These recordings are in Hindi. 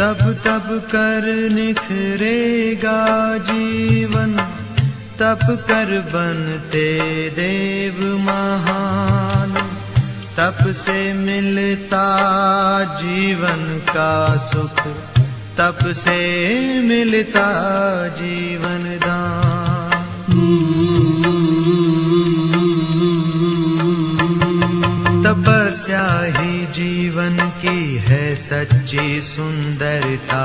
तब तब कर निखरेगा जीवन, तप कर बनते देव महान। तप से मिलता जीवन का सुख, तप से मिलता जीवन दान। तपस्या ही जीवन की है सच्ची सुंदरता,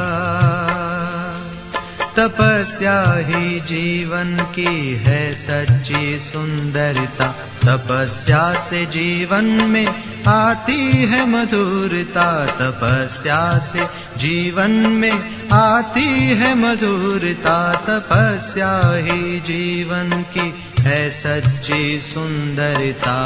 तपस्या ही जीवन की है सच्ची सुंदरता। तपस्या से जीवन में आती है मधुरता, तपस्या से जीवन में आती है मधुरता। तपस्या ही जीवन की है सच्ची सुंदरता।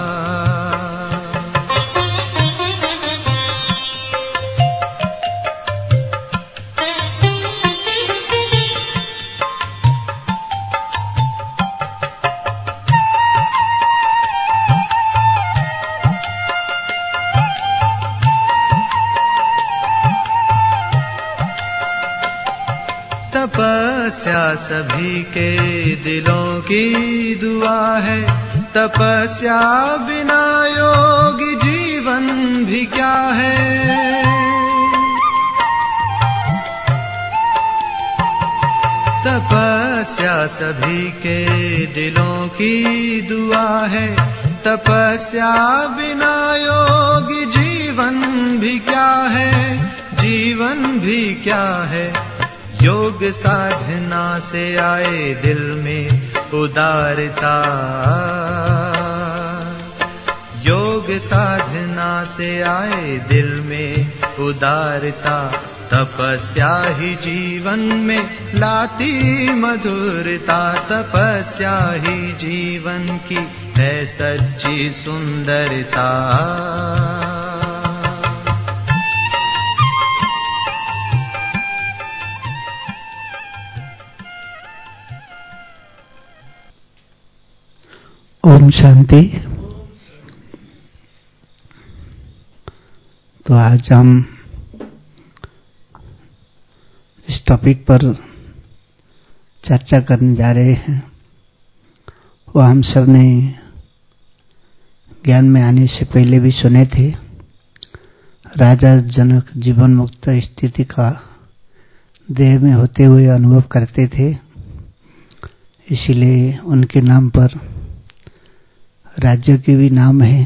तपस्या सभी के दिलों की दुआ है, तपस्या बिना योगी जीवन भी क्या है। तपस्या सभी के दिलों की दुआ है, तपस्या बिना योगी जीवन भी क्या है, जीवन भी क्या है। योग साधना से आए दिल में उदारता, योग साधना से आए दिल में उदारता। तपस्या ही जीवन में लाती मधुरता, तपस्या ही जीवन की है सच्ची सुंदरता। ओम शांति। तो आज हम इस टॉपिक पर चर्चा करने जा रहे हैं। वो हम सब ने ज्ञान में आने से पहले भी सुने थे। राजा जनक जीवन मुक्त स्थिति का देह में होते हुए अनुभव करते थे, इसीलिए उनके नाम पर राज्य के भी नाम है।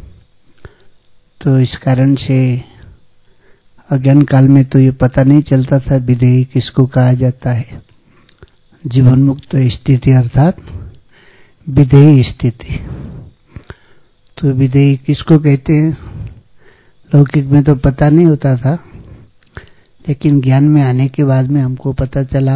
तो इस कारण से अज्ञान काल में तो ये पता नहीं चलता था विदेही किसको कहा जाता है। जीवन मुक्त स्थिति अर्थात विदेही स्थिति। तो विदेही किसको कहते हैं लौकिक में तो पता नहीं होता था, लेकिन ज्ञान में आने के बाद में हमको पता चला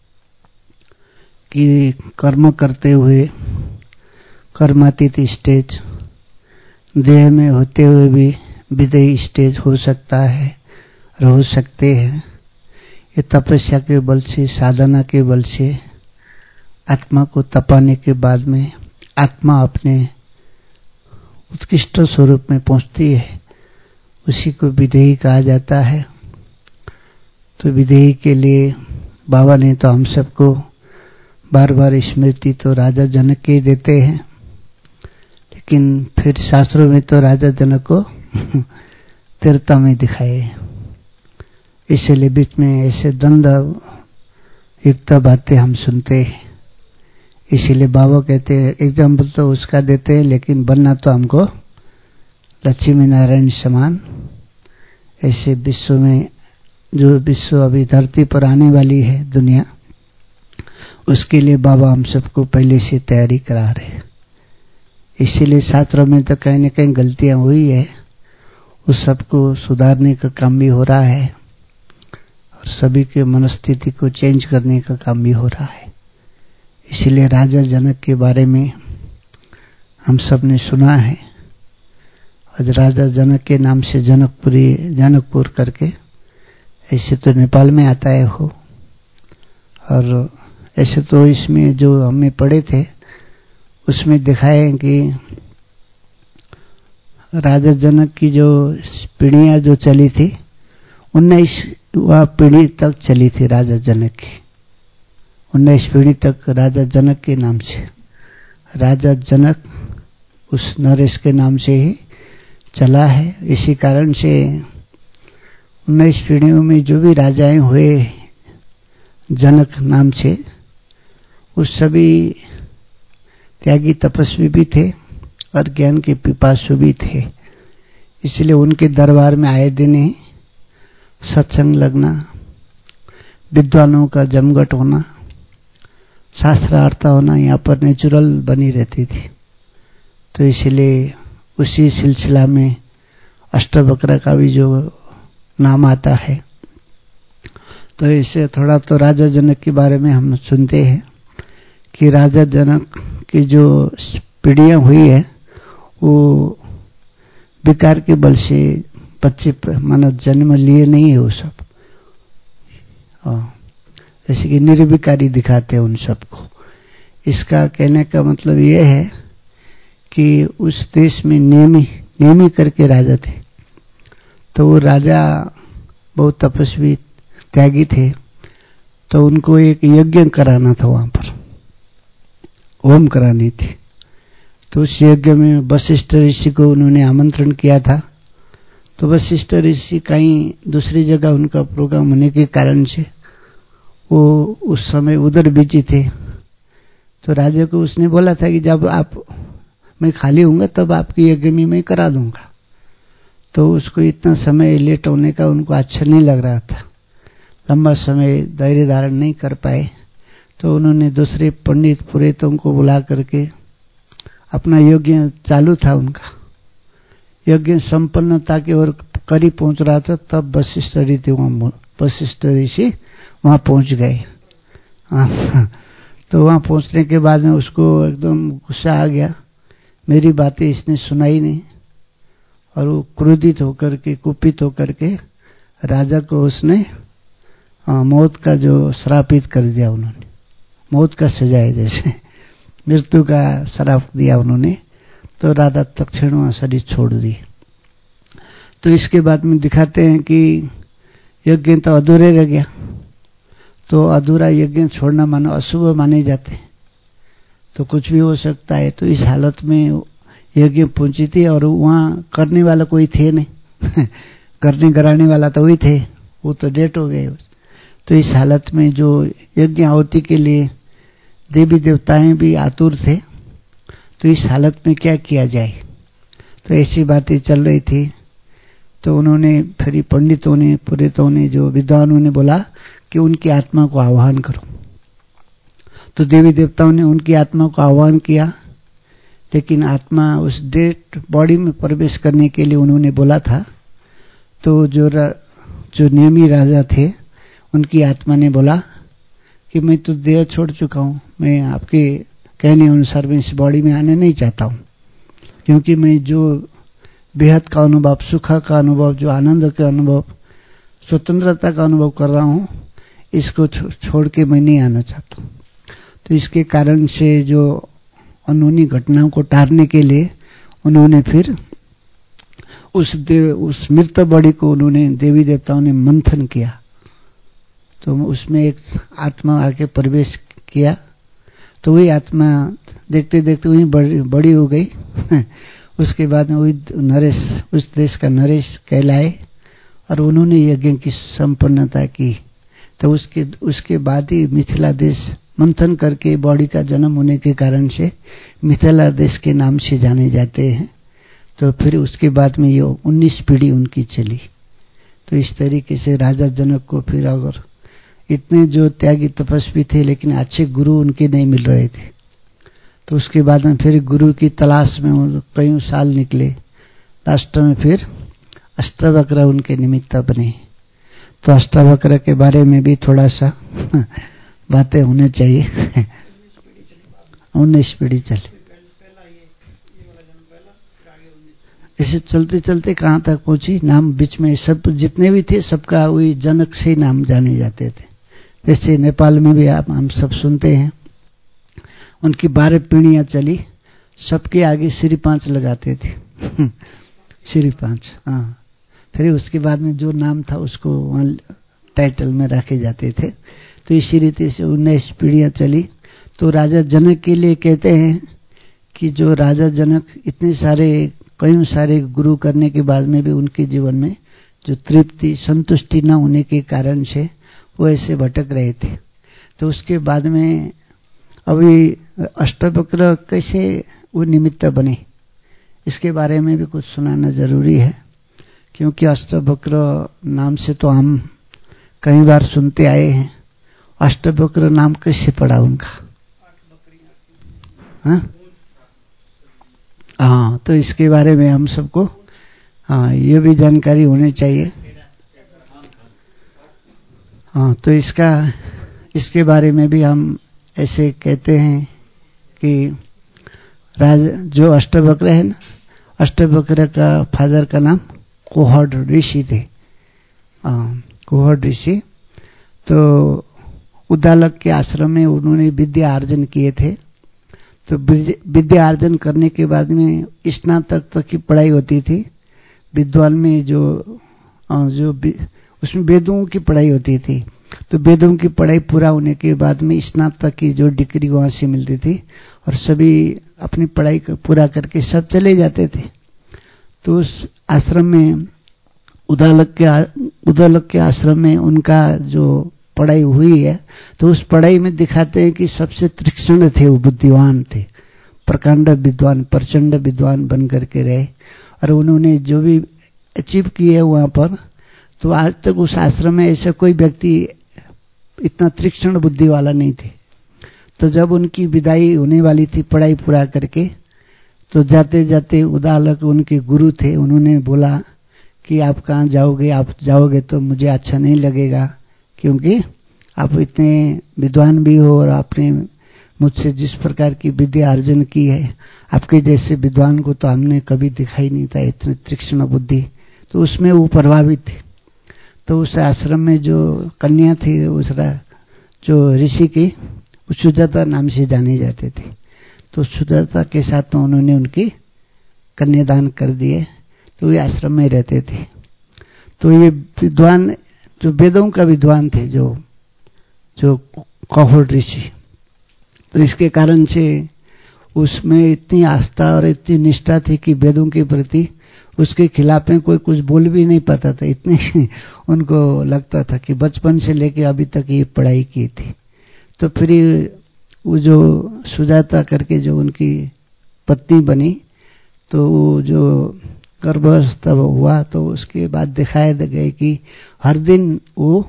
कि कर्म करते हुए कर्मातीत स्टेज, देह में होते हुए भी विदेही स्टेज हो सकता है और हो सकते हैं। ये तपस्या के बल से, साधना के बल से आत्मा को तपाने के बाद में आत्मा अपने उत्कृष्ट स्वरूप में पहुंचती है, उसी को विदेही कहा जाता है। तो विदेही के लिए बाबा ने तो हम सबको बार बार स्मृति तो राजा जनक के देते हैं, लेकिन फिर शास्त्रों में तो राजा जनक को तीर्थ में दिखाए, इसलिए बीच में ऐसे द्वंद युक्त बातें हम सुनते हैं। इसीलिए बाबा कहते हैं एग्जाम्पल तो उसका देते हैं, लेकिन बनना तो हमको लक्ष्मी नारायण समान। ऐसे विश्व में जो विश्व अभी धरती पर आने वाली है दुनिया, उसके लिए बाबा हम सबको पहले से तैयारी करा रहे हैं। इसीलिए शास्त्रों में तो कहीं न कहीं गलतियां हुई है, उस सबको सुधारने का काम भी हो रहा है और सभी के मनस्थिति को चेंज करने का काम भी हो रहा है। इसीलिए राजा जनक के बारे में हम सब ने सुना है। आज राजा जनक के नाम से जनकपुर करके ऐसे तो नेपाल में आता है हो, और ऐसे तो इसमें जो हमने पढ़े थे उसमें दिखाए कि राजा जनक की जो पीढ़ियां जो चली थी 19वां पीढ़ी तक चली थी राजा जनक की। 19 पीढ़ी तक राजा जनक के नाम से, राजा जनक उस नरेश के नाम से ही चला है। इसी कारण से 19 पीढ़ियों में जो भी राजाएं हुए जनक नाम से, उस सभी त्यागी तपस्वी भी थे और ज्ञान के पिपासु भी थे। इसलिए उनके दरबार में आए दिन ही सत्संग लगना, विद्वानों का जमघट होना, शास्त्रार्थ होना यहाँ पर नेचुरल बनी रहती थी। तो इसलिए उसी सिलसिला में अष्टवक्र का भी जो नाम आता है। तो इससे थोड़ा तो राजा जनक के बारे में हम सुनते हैं कि राजा जनक की जो पीढ़ियां हुई है वो विकार के बल से बच्चे मानो जन्म लिए नहीं है। वो सब जैसे कि निर्विकारी दिखाते हैं उन सबको। इसका कहने का मतलब ये है कि उस देश में नेमी करके राजा थे। तो वो राजा बहुत तपस्वी त्यागी थे, तो उनको एक यज्ञ कराना था, वहां पर होम करानी थी। तो उस यज्ञ में वशिष्ठ ऋषि को उन्होंने आमंत्रण किया था। तो वशिष्ठ ऋषि कहीं दूसरी जगह उनका प्रोग्राम होने के कारण से वो उस समय उधर बिजी थे। तो राजा को उसने बोला था कि जब मैं खाली होऊंगा तब आपकी यज्ञ में मैं करा दूंगा। तो उसको इतना समय लेट होने का उनको अच्छा नहीं लग रहा था, लंबा समय धैर्य धारण नहीं कर पाए। तो उन्होंने दूसरे पंडित पुरोहितों को बुला करके अपना यज्ञ चालू था, उनका यज्ञ संपन्नता की ओर करीब पहुंच रहा था, तब वशिष्ठ ऋषि वहां पहुंच गए। तो वहां पहुंचने के बाद में उसको एकदम गुस्सा आ गया, मेरी बातें इसने सुनाई नहीं, और वो क्रोधित होकर के, कुपित होकर के राजा को उसने मौत का जो श्रापित कर दिया। उन्होंने मौत का सजाए, जैसे मृत्यु का श्राप दिया उन्होंने। तो राजा तत्क्षण वहां शरीर छोड़ दी। तो इसके बाद में दिखाते हैं कि यज्ञ तो अधूरे रह गया। तो अधूरा यज्ञ छोड़ना मानो अशुभ माने जाते, तो कुछ भी हो सकता है। तो इस हालत में यज्ञ पहुंची थी और वहां करने वाला कोई थे नहीं करने कराने वाला तो वही थे, वो तो डेट हो गए। तो इस हालत में जो यज्ञ आहुति के लिए देवी देवताएं भी आतुर थे। तो इस हालत में क्या किया जाए, तो ऐसी बातें चल रही थी। तो उन्होंने फिर पंडितों ने, पुरोहितों ने, जो विद्वानों ने बोला कि उनकी आत्मा को आह्वान करो। तो देवी देवताओं ने उनकी आत्मा को आह्वान किया, लेकिन आत्मा उस डेड बॉडी में प्रवेश करने के लिए उन्होंने बोला था। तो जो नियमी राजा थे, उनकी आत्मा ने बोला कि मैं तो देह छोड़ चुका हूं, मैं आपके कहने अनुसार मैं इस बॉडी में आने नहीं चाहता हूं, क्योंकि मैं जो बेहद का अनुभव, सुख का अनुभव, जो आनंद का अनुभव, स्वतंत्रता का अनुभव कर रहा हूं, इसको छोड़ के मैं नहीं आना चाहता। तो इसके कारण से जो अनहोनी घटनाओं को टारने के लिए उन्होंने फिर उस मृत बॉडी को उन्होंने, देवी देवताओं ने मंथन किया। तो उसमें एक आत्मा आके प्रवेश किया। तो वही आत्मा देखते देखते वही बड़ी हो गई उसके बाद में वही नरेश, उस देश का नरेश कहलाए और उन्होंने यज्ञ की संपन्नता की। तो उसके बाद ही मिथिला देश मंथन करके बॉडी का जन्म होने के कारण से मिथिला देश के नाम से जाने जाते हैं। तो फिर उसके बाद में ये 19 पीढ़ी उनकी चली। तो इस तरीके से राजा जनक को फिर अगर इतने जो त्यागी तपस्वी थे, लेकिन अच्छे गुरु उनके नहीं मिल रहे थे। तो उसके बाद में फिर गुरु की तलाश में कई साल निकले। लास्ट में फिर अष्टावक्र उनके निमित्त बने। तो अष्टावक्र के बारे में भी थोड़ा सा बातें होने चाहिए 19 पीढ़ी चले। इसे चलते चलते कहाँ तक पहुंची, नाम बीच में सब जितने भी थे सबका वही जनक से नाम जाने जाते थे। जैसे नेपाल में भी हम सब सुनते हैं, उनकी 12 पीढ़ियां चली, सबके आगे श्री 5 लगाते थे श्री 5। हाँ, फिर उसके बाद में जो नाम था उसको वहाँ टाइटल में रखे जाते थे। तो इसी रीति से 19 पीढ़ियां चली। तो राजा जनक के लिए कहते हैं कि जो राजा जनक इतने सारे कई सारे गुरु करने के बाद में भी उनके जीवन में जो तृप्ति संतुष्टि न होने के कारण से वो ऐसे भटक रहे थे। तो उसके बाद में अभी अष्टवक्र कैसे वो निमित्त बने, इसके बारे में भी कुछ सुनाना जरूरी है, क्योंकि अष्टवक्र नाम से तो हम कई बार सुनते आए हैं। अष्टवक्र नाम कैसे पड़ा उनका? हाँ, तो इसके बारे में हम सबको ये भी जानकारी होनी चाहिए। हाँ, तो इसके बारे में भी हम ऐसे कहते हैं कि जो अष्टवक्र है ना, अष्टवक्र का फादर का नाम कोहड ऋषि थे। कोहड ऋषि तो उद्दालक के आश्रम में उन्होंने विद्या अर्जन किए थे। तो विद्या अर्जन करने के बाद में स्नातक तक की पढ़ाई होती थी। विद्वान में जो उसमें वेदों की पढ़ाई होती थी। तो वेदों की पढ़ाई पूरा होने के बाद में स्नातक की जो डिग्री वहां से मिलती थी और सभी अपनी पढ़ाई पूरा करके सब चले जाते थे। तो उस आश्रम में उद्दालक के आश्रम में उनका जो पढ़ाई हुई है, तो उस पढ़ाई में दिखाते हैं कि सबसे तीक्ष्ण थे, वो बुद्धिमान थे, प्रकांड विद्वान, प्रचंड विद्वान बन करके रहे। और उन्होंने जो भी अचीव किए वहां पर, तो आज तक उस आश्रम में ऐसा कोई व्यक्ति इतना तीक्ष्ण बुद्धि वाला नहीं थे। तो जब उनकी विदाई होने वाली थी पढ़ाई पूरा करके, तो जाते जाते उद्दालक उनके गुरु थे, उन्होंने बोला कि आप कहाँ जाओगे, आप जाओगे तो मुझे अच्छा नहीं लगेगा, क्योंकि आप इतने विद्वान भी हो और आपने मुझसे जिस प्रकार की विद्या अर्जन की है, आपके जैसे विद्वान को तो हमने कभी दिखाई नहीं था, इतने तीक्ष्ण बुद्धि। तो उसमें वो प्रभावित थे। तो उस आश्रम में जो कन्या थी, उस जो ऋषि की सुजाता नाम से जाने जाते थे। तो सुजाता के साथ में उन्होंने उनकी कन्यादान कर दिए। तो ये आश्रम में रहते थे। तो ये विद्वान जो वेदों का विद्वान थे, जो कोहड ऋषि, तो इसके कारण से उसमें इतनी आस्था और इतनी निष्ठा थी कि वेदों के प्रति उसके खिलाफ में कोई कुछ बोल भी नहीं पाता था। इतने उनको लगता था कि बचपन से लेके अभी तक ये पढ़ाई की थी। तो फिर वो जो सुजाता करके जो उनकी पत्नी बनी, तो वो जो गर्भस्थ हुआ, तो उसके बाद दिखाया गए कि हर दिन वो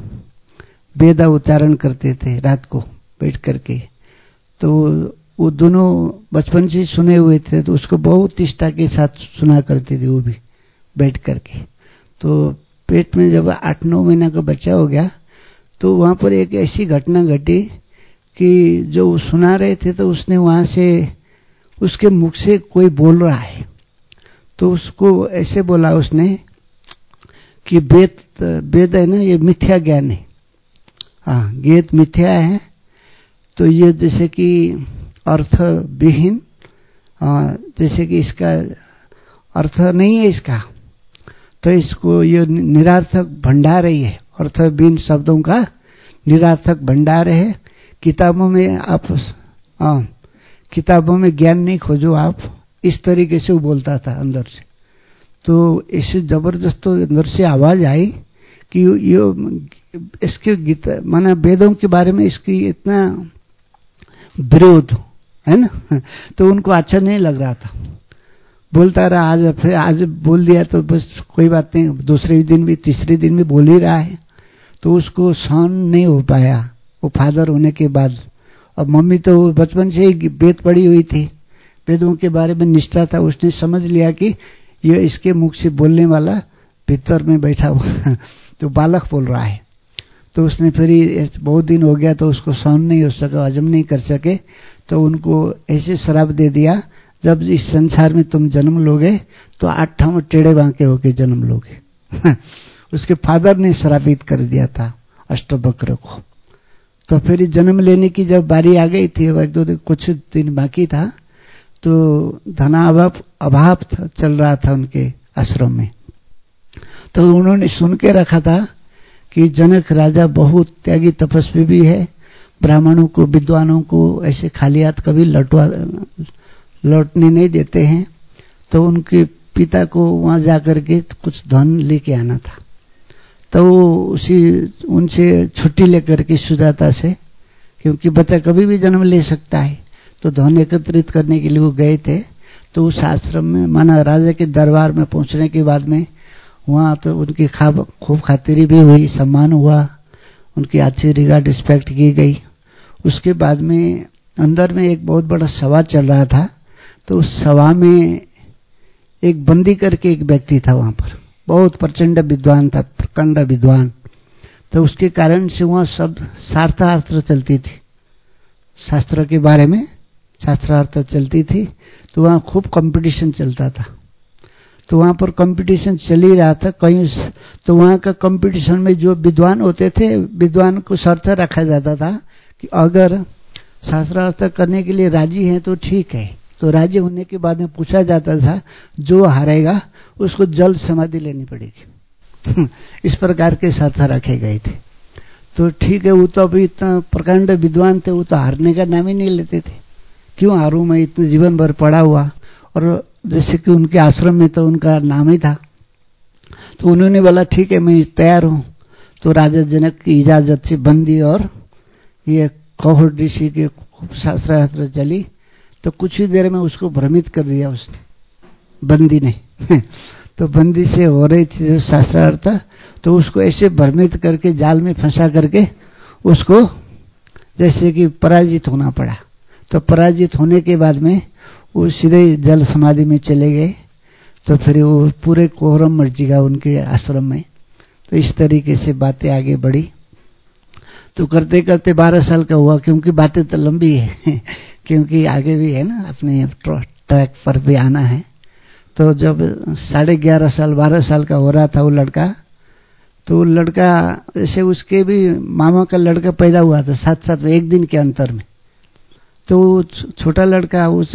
वेद उच्चारण करते थे रात को बैठ करके। तो वो दोनों बचपन से सुने हुए थे, तो उसको बहुत निष्ठा के साथ सुना करते थे वो भी बैठ करके। तो पेट में जब 8-9 महीना का बच्चा हो गया, तो वहां पर एक ऐसी घटना घटी कि जो सुना रहे थे, तो उसने वहां से उसके मुख से कोई बोल रहा है, तो उसको ऐसे बोला उसने कि वेद है ना, ये मिथ्या ज्ञान है। हाँ, वेद मिथ्या है। तो ये जैसे कि अर्थ विहीन, जैसे कि इसका अर्थ नहीं है इसका, तो इसको ये निरार्थक भंडार ही है। अर्थ विहीन शब्दों का निरार्थक भंडार है। किताबों में आप किताबों में ज्ञान नहीं खोजो आप, इस तरीके से वो बोलता था अंदर से। तो ऐसे जबरदस्त अंदर से आवाज आई कि ये इसके गीता माना वेदों के बारे में इसकी इतना विरोध है ना। तो उनको अच्छा नहीं लग रहा था, बोलता रहा। फिर आज बोल दिया तो बस कोई बात नहीं, दूसरे दिन भी तीसरे दिन भी बोल ही रहा है। तो उसको सहन नहीं हो पाया वो फादर होने के बाद। अब मम्मी तो बचपन से ही वेद पढ़ी हुई थी, वेदों के बारे में निष्ठा था, उसने समझ लिया कि ये इसके मुख से बोलने वाला भीतर में बैठा हुआ तो बालक बोल रहा है। तो उसने फिर बहुत दिन हो गया, तो उसको सहन नहीं हो सका, हजम नहीं कर सके, तो उनको ऐसे श्राप दे दिया, जब इस संसार में तुम जन्म लोगे तो 8 टेढ़े बांके होके जन्म लोगे। उसके फादर ने श्रापित कर दिया था अष्टवक्र को। तो फिर जन्म लेने की जब बारी आ गई थी, कुछ दिन बाकी था, तो धनाभाव चल रहा था उनके आश्रम में। तो उन्होंने सुन के रखा था कि जनक राजा बहुत त्यागी तपस्वी भी है, ब्राह्मणों को विद्वानों को ऐसे खाली हाथ कभी लौटने नहीं देते हैं। तो उनके पिता को वहां जाकर के कुछ धन लेके आना था। तो उनसे छुट्टी लेकर के सुजाता से, क्योंकि बच्चा कभी भी जन्म ले सकता है, तो धन एकत्रित करने के लिए वो गए थे। तो उस आश्रम में माना राजा के दरबार में पहुंचने के बाद में वहां तो उनकी खूब खातिरी भी हुई, सम्मान हुआ, उनकी अच्छी रिगार्ड रिस्पेक्ट की गई। उसके बाद में अंदर में एक बहुत बड़ा सभा चल रहा था। तो उस सभा में एक बंदी करके एक व्यक्ति था, वहां पर बहुत प्रचंड विद्वान था, प्रचंड विद्वान। तो उसके कारण से वहां सब शास्त्रार्थ चलती थी, शास्त्र के बारे में शास्त्रार्थ चलती थी। तो वहां खूब कंपटीशन चलता था। तो वहां पर कंपटीशन चल ही रहा था कहीं। तो वहां का कंपटीशन में जो विद्वान होते थे, विद्वान को शर्त रखा जाता था कि अगर शास्त्रार्थ करने के लिए राजी हैं तो ठीक है। तो राजी होने के बाद में पूछा जाता था, जो हारेगा उसको जल समाधि लेनी पड़ेगी। इस प्रकार के शर्त रखे गए थे। तो ठीक है, वो तो अभी इतना प्रकांड विद्वान थे, वो तो हारने का नाम ही नहीं लेते थे। क्यों हारूं मैं, इतने जीवन भर पड़ा हुआ। और जैसे कि उनके आश्रम में तो उनका नाम ही था। तो उन्होंने बोला ठीक है मैं तैयार हूं। तो राजा जनक की इजाजत से बंदी और ये कौहर ऋषि के खूब शास्त्रार्थ चली। तो कुछ ही देर में उसको भ्रमित कर दिया उसने, बंदी ने। तो बंदी से हो रही थी जो शास्त्रार्थ, तो उसको ऐसे भ्रमित करके जाल में फंसा करके उसको जैसे कि पराजित होना पड़ा। तो पराजित होने के बाद में वो सीधे जल समाधि में चले गए। तो फिर वो पूरे कोहरम मच गया उनके आश्रम में। तो इस तरीके से बातें आगे बढ़ी। तो करते करते 12 साल का हुआ, क्योंकि बातें तो लंबी है क्योंकि आगे भी है ना, अपने ट्रैक पर भी आना है। तो जब 11.5 साल 12 साल का हो रहा था वो लड़का, तो लड़का जैसे उसके भी मामा का लड़का पैदा हुआ था साथ साथ में, एक दिन के अंतर में। तो छोटा लड़का उस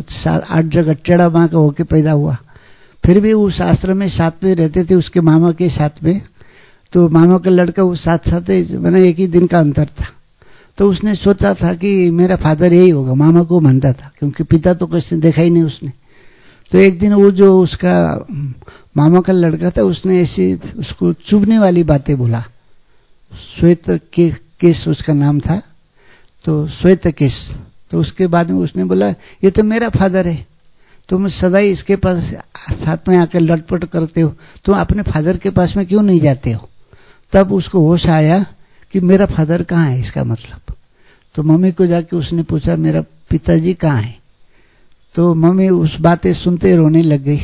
8 जगह टेढ़ा बाँ का होके पैदा हुआ। फिर भी उस आश्रम में साथ में रहते थे उसके मामा के साथ में। तो मामा का लड़का वो साथ साथ मैंने एक ही दिन का अंतर था। तो उसने सोचा था कि मेरा फादर यही होगा, मामा को मानता था, क्योंकि पिता तो किसी देखा ही नहीं उसने। तो एक दिन वो जो उसका मामा का लड़का था उसने ऐसी उसको चुभने वाली बातें बोला। श्वेत केस उसका नाम था, तो श्वेत केस। तो उसके बाद में उसने बोला ये तो मेरा फादर है, तुम सदा ही इसके पास साथ में आकर लटपट करते हो, तुम अपने फादर के पास में क्यों नहीं जाते हो। तब उसको होश आया कि मेरा फादर कहाँ है इसका मतलब। तो मम्मी को जाके उसने पूछा मेरा पिताजी कहाँ है। तो मम्मी उस बातें सुनते रोने लग गई।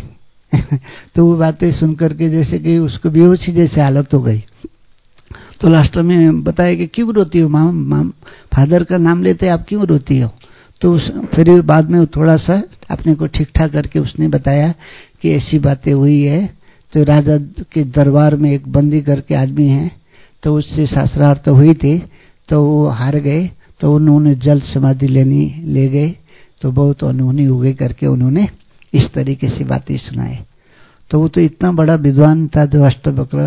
तो वो बातें सुन करके जैसे कि उसको बेहोशी जैसे हालत हो गई। तो लास्ट में बताया कि क्यों रोती हो माम, फादर का नाम लेते आप क्यों रोती हो। तो फिर बाद में थोड़ा सा अपने को ठीक ठाक करके उसने बताया कि ऐसी बातें हुई है। तो राजा के दरबार में एक बंदी करके आदमी है, तो उससे शास्त्रार्थ हुई थी, तो वो हार गए। तो उन्होंने जल समाधि ले गए। तो बहुत अनहोनी हो गई करके उन्होंने इस तरीके से बातें सुनाए। तो वो तो इतना बड़ा विद्वान था जो अष्टवक्र,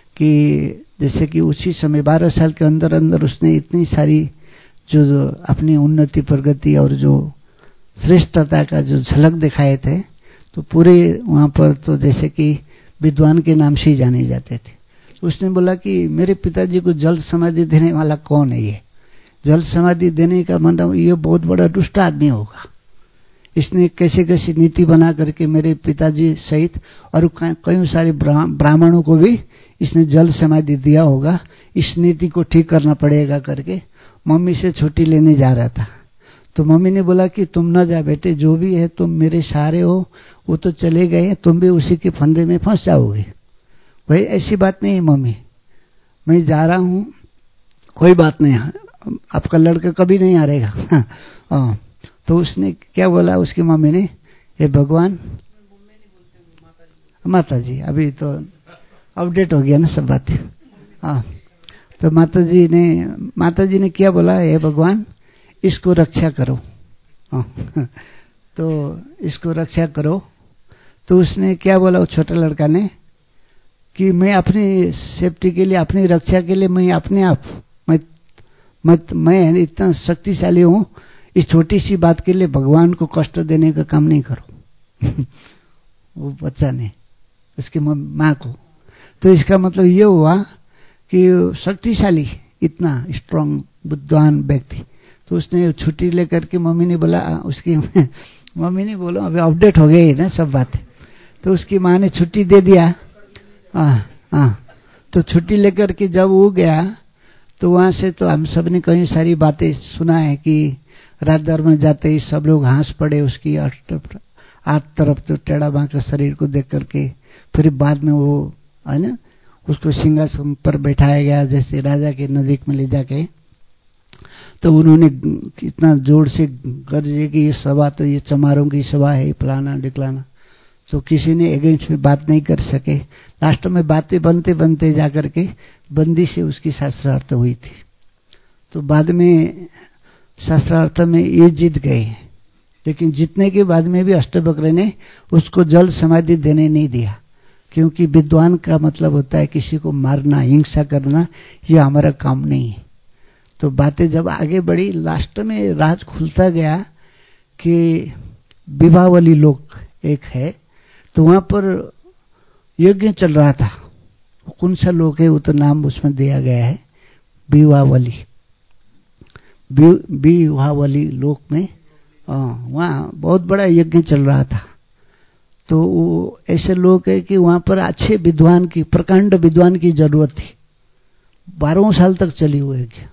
कि जैसे कि उसी समय 12 साल के अंदर अंदर उसने इतनी सारी जो अपनी उन्नति प्रगति और जो श्रेष्ठता का जो झलक दिखाए थे, तो पूरे वहां पर तो जैसे कि विद्वान के नाम से ही जाने जाते थे। उसने बोला कि मेरे पिताजी को जल समाधि देने वाला कौन है। ये जल समाधि देने का मतलब ये बहुत बड़ा दुष्ट आदमी होगा। इसने कैसे कैसे नीति बना करके मेरे पिताजी सहित और कई सारे ब्राह्मणों को भी इसने जल समाधि दिया होगा। इस नीति को ठीक करना पड़ेगा करके मम्मी से छुट्टी लेने जा रहा था। तो मम्मी ने बोला कि तुम ना जा बेटे, जो भी है तुम मेरे सहारे हो, वो तो चले गए, तुम भी उसी के फंदे में फंस जाओगे। भाई ऐसी बात नहीं है मम्मी, मैं जा रहा हूं, कोई बात नहीं, आपका लड़का कभी नहीं हारेगा। तो उसने क्या बोला उसकी मम्मी ने, हे भगवान, माता जी अभी तो अपडेट हो गया ना सब बातें। तो माता जी ने क्या बोला, हे भगवान इसको रक्षा करो। तो इसको रक्षा करो। तो उसने क्या बोला, वो छोटा लड़का ने, कि मैं अपनी सेफ्टी के लिए, अपनी रक्षा के लिए मैं अपने आप मैं इतना शक्तिशाली हूं, इस छोटी सी बात के लिए भगवान को कष्ट देने का काम नहीं करो। वो बच्चा ने उसकी माँ को, तो इसका मतलब ये हुआ कि शक्तिशाली, इतना स्ट्रांग बुद्धिमान व्यक्ति। तो उसने छुट्टी लेकर के मम्मी ने बोला, उसकी मम्मी ने बोला, अभी अपडेट हो गई ना सब बातें। तो उसकी माँ ने छुट्टी दे दिया। तो छुट्टी लेकर के जब वो गया तो वहां से तो हम सब ने कई सारी बातें सुना है कि रात दर में जाते ही सब लोग हंस पड़े उसकी 8 तरफ तो टेढ़ा बांका शरीर को देख करके। फिर बाद में वो है ना, उसको सिंहासन पर बैठाया गया जैसे राजा के नजदीक में ले जाके। तो उन्होंने इतना जोर से गर्जे कि ये सभा तो ये चमारों की सभा है, फलाना डिकलाना। तो किसी ने अगेंस्ट में बात नहीं कर सके। लास्ट में बातें बनते बनते जाकर के बंदी से उसकी शास्त्रार्थ हुई थी। तो बाद में शास्त्रार्थ में ये जीत गए, लेकिन जीतने के बाद में भी अष्टवक्र ने उसको जल समाधि देने नहीं दिया, क्योंकि विद्वान का मतलब होता है किसी को मारना, हिंसा करना, ये हमारा काम नहीं है। तो बातें जब आगे बढ़ी, लास्ट में राज खुलता गया कि विवाहवली लोक एक है, तो वहां पर यज्ञ चल रहा था। कौन सा लोक है वो तो नाम उसमें दिया गया है, विवाहवली। विवाहवली लोक में वहां बहुत बड़ा यज्ञ चल रहा था। तो वो ऐसे लोग है कि वहां पर अच्छे विद्वान की, प्रकांड विद्वान की जरूरत थी। 12 साल तक चली हुई यज्ञ।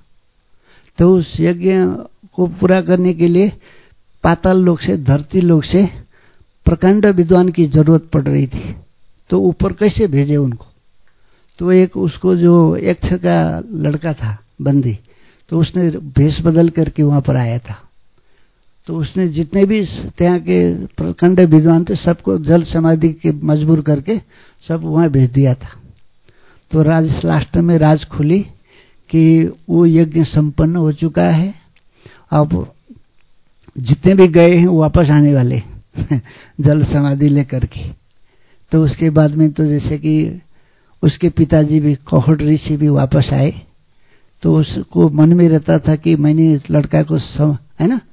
तो उस यज्ञ को पूरा करने के लिए पाताल लोक से, धरती लोक से प्रकांड विद्वान की जरूरत पड़ रही थी। तो ऊपर कैसे भेजे उनको? तो एक उसको जो यक्ष का लड़का था बंदी, तो उसने भेष बदल करके वहां पर आया था। तो उसने जितने भी ત્યાં के प्रखंड विद्वान थे सबको जल समाधि के मजबूर करके सब वहां भेज दिया था। तो लास्ट में राज खुली कि वो यज्ञ संपन्न हो चुका है, अब जितने भी गए हैं वो वापस आने वाले जल समाधि लेकर के। तो उसके बाद में तो जैसे कि उसके पिताजी भी, कहोड़ ऋषि भी वापस आए। तो उसको मन में रहता था कि मैंने इस लड़का को है ना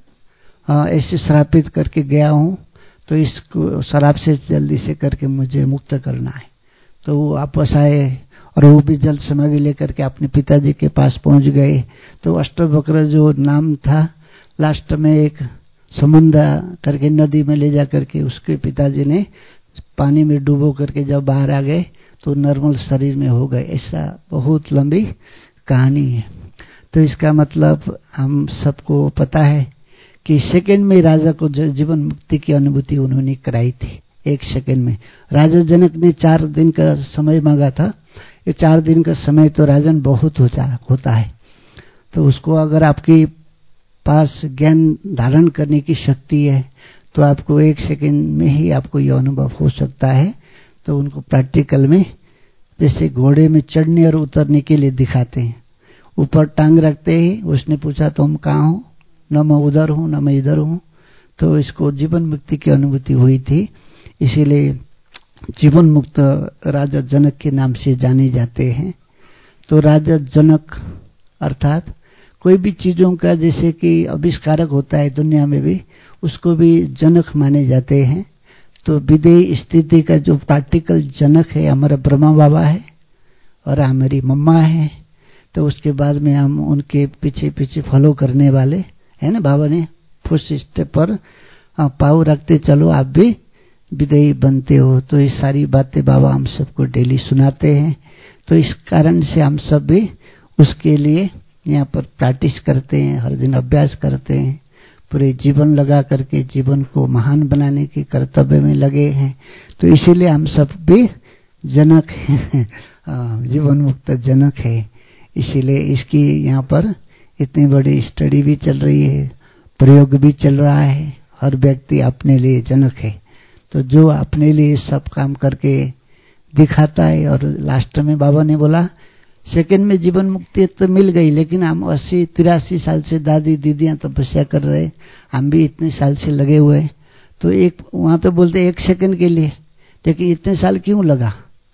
ऐसे श्रापित करके गया हूं, तो इसको शराब से जल्दी से करके मुझे मुक्त करना है। तो वो वापस आए और वो भी जल समाधि लेकर के अपने पिताजी के पास पहुंच गए। तो अष्टवक्र जो नाम था, लास्ट में एक समुद्र करके नदी में ले जा करके उसके पिताजी ने पानी में डूबो करके जब बाहर आ गए तो नॉर्मल शरीर में हो गए। ऐसा बहुत लंबी कहानी है। तो इसका मतलब हम सबको पता है कि सेकंड में राजा को जीवन मुक्ति की अनुभूति उन्होंने कराई थी। 1 सेकंड में। राजा जनक ने 4 दिन का समय मांगा था। ये 4 दिन का समय तो राजन बहुत होता है। तो उसको अगर आपके पास ज्ञान धारण करने की शक्ति है तो आपको 1 सेकंड में ही आपको यह अनुभव हो सकता है। तो उनको प्रैक्टिकल में जैसे घोड़े में चढ़ने और उतरने के लिए दिखाते हैं। ऊपर टांग रखते ही उसने पूछा तुम कहाँ हो? न मैं उधर हूं न मैं इधर हूं। तो इसको जीवन मुक्ति की अनुभूति हुई थी, इसीलिए जीवन मुक्त राजा जनक के नाम से जाने जाते हैं। तो राजा जनक अर्थात कोई भी चीजों का जैसे कि आविष्कारक होता है दुनिया में भी, उसको भी जनक माने जाते हैं। तो विदेही स्थिति का जो प्रैक्टिकल जनक है हमारा ब्रह्मा बाबा है और हमारी मम्मा है। तो उसके बाद में हम उनके पीछे पीछे फॉलो करने वाले है ना। बाबा ने फुट स्टेप पर पाँव रखते चलो आप भी विदेही बनते हो। तो ये सारी बातें बाबा हम सबको डेली सुनाते हैं। तो इस कारण से हम सब भी उसके लिए यहाँ पर प्रैक्टिस करते हैं, हर दिन अभ्यास करते हैं, पूरे जीवन लगा करके जीवन को महान बनाने के कर्तव्य में लगे हैं। तो इसीलिए हम सब भी जनक हैं, जीवन मुक्त जनक है। इसीलिए इसकी यहाँ पर इतनी बड़ी स्टडी भी चल रही है, प्रयोग भी चल रहा है। हर व्यक्ति अपने लिए जनक है। तो जो अपने लिए सब काम करके दिखाता है, और लास्ट में बाबा ने बोला सेकंड में जीवन मुक्ति तो मिल गई, लेकिन हम 80-83 साल से दादी दीदियां तपस्या कर रहे, हम भी इतने साल से लगे हुए। तो एक वहां तो बोलते 1 सेकंड के लिए, लेकिन इतने साल क्यों लगा?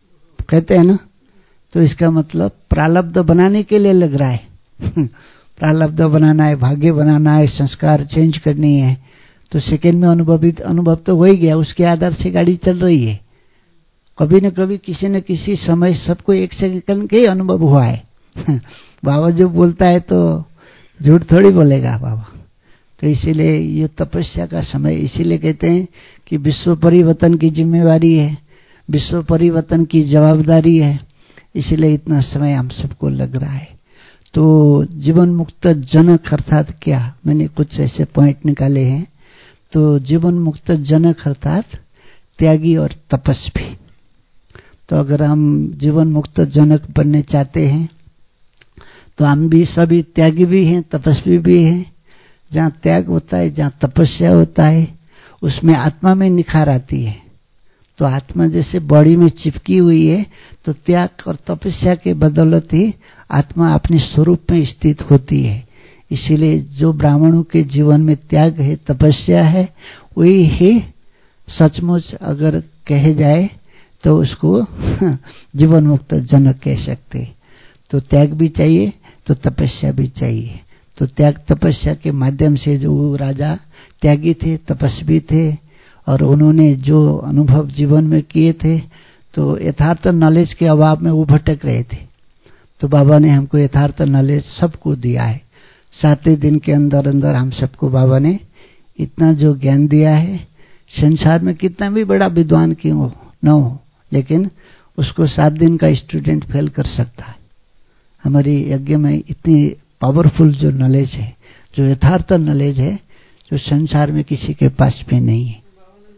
कहते हैं ना, तो इसका मतलब प्रारब्ध बनाने के लिए लग रहा है। प्रारब्ध बनाना है, भाग्य बनाना है, संस्कार चेंज करनी है, तो सेकेंड में अनुभव तो हो ही गया, उसके आधार से गाड़ी चल रही है। कभी न कभी किसी न किसी समय सबको एक सेकंड के ही अनुभव हुआ है। बाबा जो बोलता है तो झूठ थोड़ी बोलेगा बाबा। तो इसीलिए ये तपस्या का समय, इसीलिए कहते हैं कि विश्व परिवर्तन की जिम्मेवारी है, विश्व परिवर्तन की जवाबदारी है, इसीलिए इतना समय हम सबको लग रहा है। तो जीवन मुक्त जनक अर्थात क्या, मैंने कुछ ऐसे पॉइंट निकाले हैं। तो जीवन मुक्त जनक अर्थात त्यागी और तपस्वी। तो अगर हम जीवन मुक्त जनक बनने चाहते हैं तो हम भी सभी त्यागी भी हैं, तपस्वी भी हैं। जहाँ त्याग होता है, जहाँ तपस्या होता है, उसमें आत्मा में निखार आती है। तो आत्मा जैसे बॉडी में चिपकी हुई है, तो त्याग और तपस्या के बदौलत ही आत्मा अपने स्वरूप में स्थित होती है। इसीलिए जो ब्राह्मणों के जीवन में त्याग है, तपस्या है, वही ही सचमुच अगर कहे जाए तो उसको जीवन मुक्त जनक कह सकते। तो त्याग भी चाहिए तो तपस्या भी चाहिए। तो त्याग तपस्या के माध्यम से जो राजा त्यागी थे, तपस्वी थे, और उन्होंने जो अनुभव जीवन में किए थे, तो यथार्थ नॉलेज के अभाव में वो भटक रहे थे। तो बाबा ने हमको यथार्थ नॉलेज सबको दिया है। 7 दिन के अंदर अंदर हम सबको बाबा ने इतना जो ज्ञान दिया है, संसार में कितना भी बड़ा विद्वान क्यों न हो, लेकिन उसको 7 दिन का स्टूडेंट फेल कर सकता है। हमारी यज्ञ में इतनी पावरफुल जो नॉलेज है, जो यथार्थ नॉलेज है, जो संसार में किसी के पास भी नहीं है।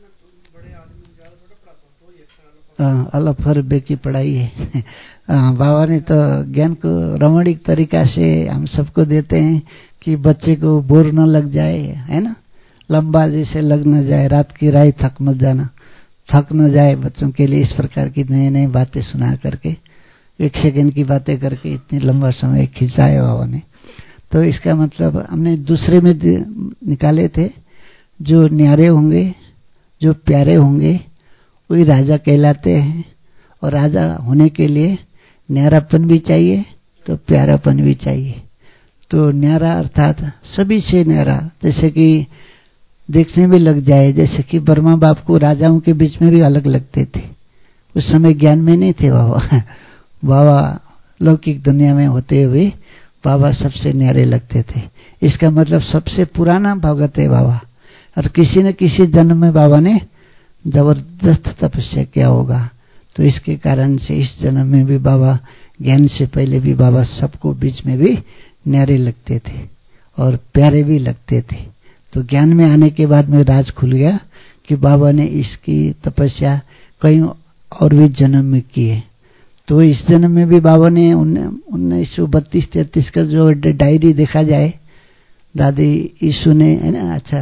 अलग फरबे की पढ़ाई है। बाबा ने तो ज्ञान को रमणीक तरीका से हम सबको देते हैं कि बच्चे को बोर न लग जाए, है ना, लंबा जैसे लग न जाए, रात की राय थक मत जाना, थक न जाए बच्चों के लिए। इस प्रकार की नई नई बातें सुना करके, 1 सेकंड की बातें करके इतनी लंबा समय खिंचाया बाबा ने। तो इसका मतलब हमने दूसरे में निकाले थे, जो न्यारे होंगे, जो प्यारे होंगे, वही राजा कहलाते हैं। और राजा होने के लिए न्यारापन भी चाहिए, तो प्यारापन भी चाहिए। तो न्यारा अर्थात सभी से न्यारा, जैसे कि देखने में लग जाए, जैसे कि ब्रह्मा बाप को राजाओं के बीच में भी अलग लगते थे। उस समय ज्ञान में नहीं थे बाबा। बाबा लौकिक दुनिया में होते हुए बाबा सबसे न्यारे लगते थे। इसका मतलब सबसे पुराना भगत है बाबा, और किसी न किसी जन्म में बाबा ने जबरदस्त तपस्या किया होगा। तो इसके कारण से इस जन्म में भी बाबा, ज्ञान से पहले भी बाबा सबको बीच में भी न्यारे लगते थे और प्यारे भी लगते थे। तो ज्ञान में आने के बाद में राज खुल गया कि बाबा ने इसकी तपस्या कई और भी जन्म में की है। तो इस जन्म में भी बाबा ने 1932-33 का जो डायरी देखा जाए, दादी यीशु ने, है ना, अच्छा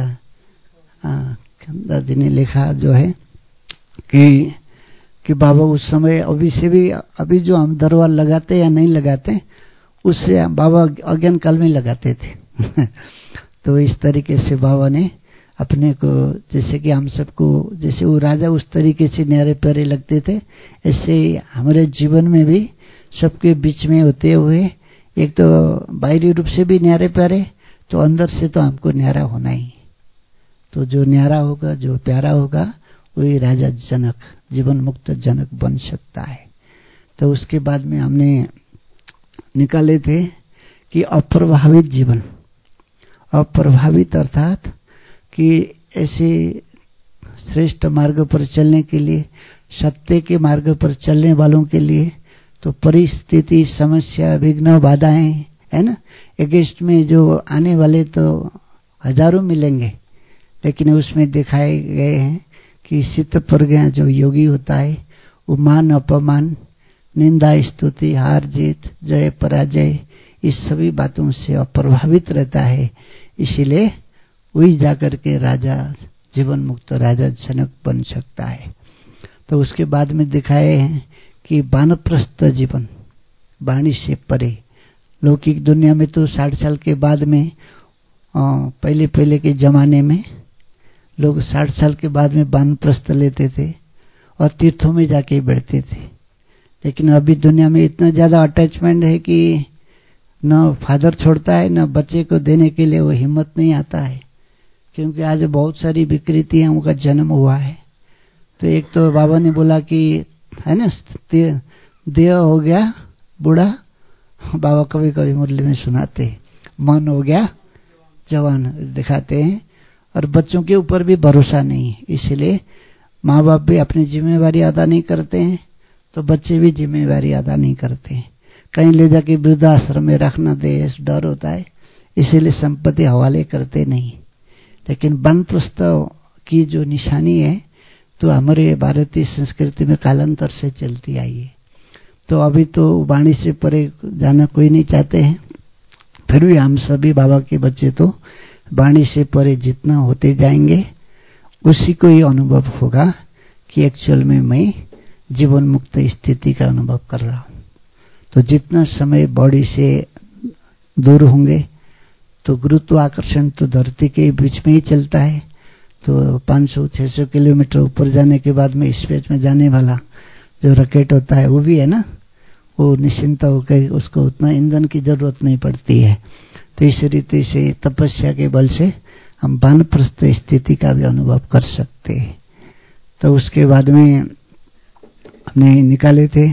दादी ने लिखा जो है कि बाबा उस समय अभी से भी, अभी जो हम दरबार लगाते या नहीं लगाते, उससे बाबा अज्ञान काल में लगाते थे। तो इस तरीके से बाबा ने अपने को, जैसे कि हम सबको, जैसे वो राजा उस तरीके से न्यारे प्यारे लगते थे, ऐसे हमारे जीवन में भी सबके बीच में होते हुए, एक तो बाहरी रूप से भी न्यारे प्यारे, तो अंदर से तो हमको न्यारा होना ही। तो जो न्यारा होगा, जो प्यारा होगा, वही राजा जनक, जीवन मुक्त जनक बन सकता है। तो उसके बाद में हमने निकाले थे कि अप्रभावित जीवन। अप्रभावित अर्थात कि ऐसे श्रेष्ठ मार्ग पर चलने के लिए, सत्य के मार्ग पर चलने वालों के लिए, तो परिस्थिति, समस्या, विघ्न, बाधाएं, है ना, अगेंस्ट में जो आने वाले तो हजारों मिलेंगे, लेकिन उसमें दिखाए गए हैं कि चित्त प्रज्ञा जो योगी होता है, वो मान अपमान, निंदा स्तुति, हार जीत, जय पराजय, इस सभी बातों से अप्रभावित रहता है। इसीलिए वही जाकर के राजा, जीवन मुक्त राजा जनक बन सकता है। तो उसके बाद में दिखाए हैं कि वानप्रस्थ जीवन, वाणी से परे। लौकिक दुनिया में तो 60 साल के बाद में, पहले के जमाने में लोग 60 साल के बाद में वानप्रस्थ लेते थे और तीर्थों में जाके बैठते थे। लेकिन अभी दुनिया में इतना ज्यादा अटैचमेंट है कि न फादर छोड़ता है, न बच्चे को देने के लिए वो हिम्मत नहीं आता है, क्योंकि आज बहुत सारी विकृतियों का जन्म हुआ है। तो एक तो बाबा ने बोला कि है ना, देह हो गया बूढ़ा, बाबा कभी कभी मुरली में सुनाते हैं, मन हो गया जवान दिखाते हैं, और बच्चों के ऊपर भी भरोसा नहीं है। इसलिए माँ बाप भी अपनी जिम्मेवारी अदा नहीं करते हैं, तो बच्चे भी जिम्मेवारी अदा नहीं करते हैं। कहीं ले जाके वृद्धाश्रम में रखना दे, डर होता है, इसीलिए संपत्ति हवाले करते नहीं। लेकिन वानप्रस्थ की जो निशानी है तो हमारे भारतीय संस्कृति में कालांतर से चलती आई है। तो अभी तो वाणी से परे जाना कोई नहीं चाहते हैं, फिर भी हम सभी बाबा के बच्चे तो वाणी से परे जितना होते जाएंगे उसी को ही अनुभव होगा कि एक्चुअल में मैं जीवन मुक्त स्थिति का अनुभव कर रहा हूं। तो जितना समय बॉडी से दूर होंगे तो गुरुत्वाकर्षण तो धरती के बीच में ही चलता है। तो 500-600 किलोमीटर ऊपर जाने के बाद में स्पेस में जाने वाला जो रॉकेट होता है वो भी है ना, वो निश्चिंत होकर उसको उतना ईंधन की जरूरत नहीं पड़ती है। तो इस रीति से तपस्या के बल से हम वानप्रस्थ स्थिति का भी अनुभव कर सकते हैं। तो उसके बाद में हमने निकाले थे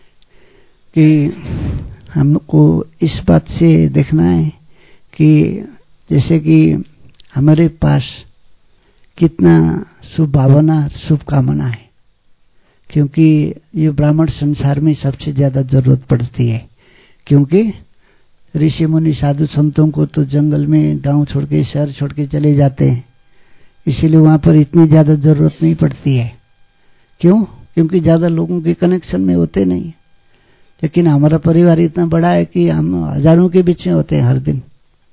कि हमको इस बात से देखना है कि जैसे कि हमारे पास कितना शुभ भावना, शुभकामना है, क्योंकि ये ब्राह्मण संसार में सबसे ज्यादा जरूरत पड़ती है। क्योंकि ऋषि मुनि साधु संतों को तो जंगल में गांव छोड़ के शहर छोड़ के चले जाते हैं, इसीलिए वहां पर इतनी ज्यादा जरूरत नहीं पड़ती है। क्यों? क्योंकि ज्यादा लोगों के कनेक्शन में होते नहीं। लेकिन हमारा परिवार इतना बड़ा है कि हम हजारों के बीच में होते हैं हर दिन,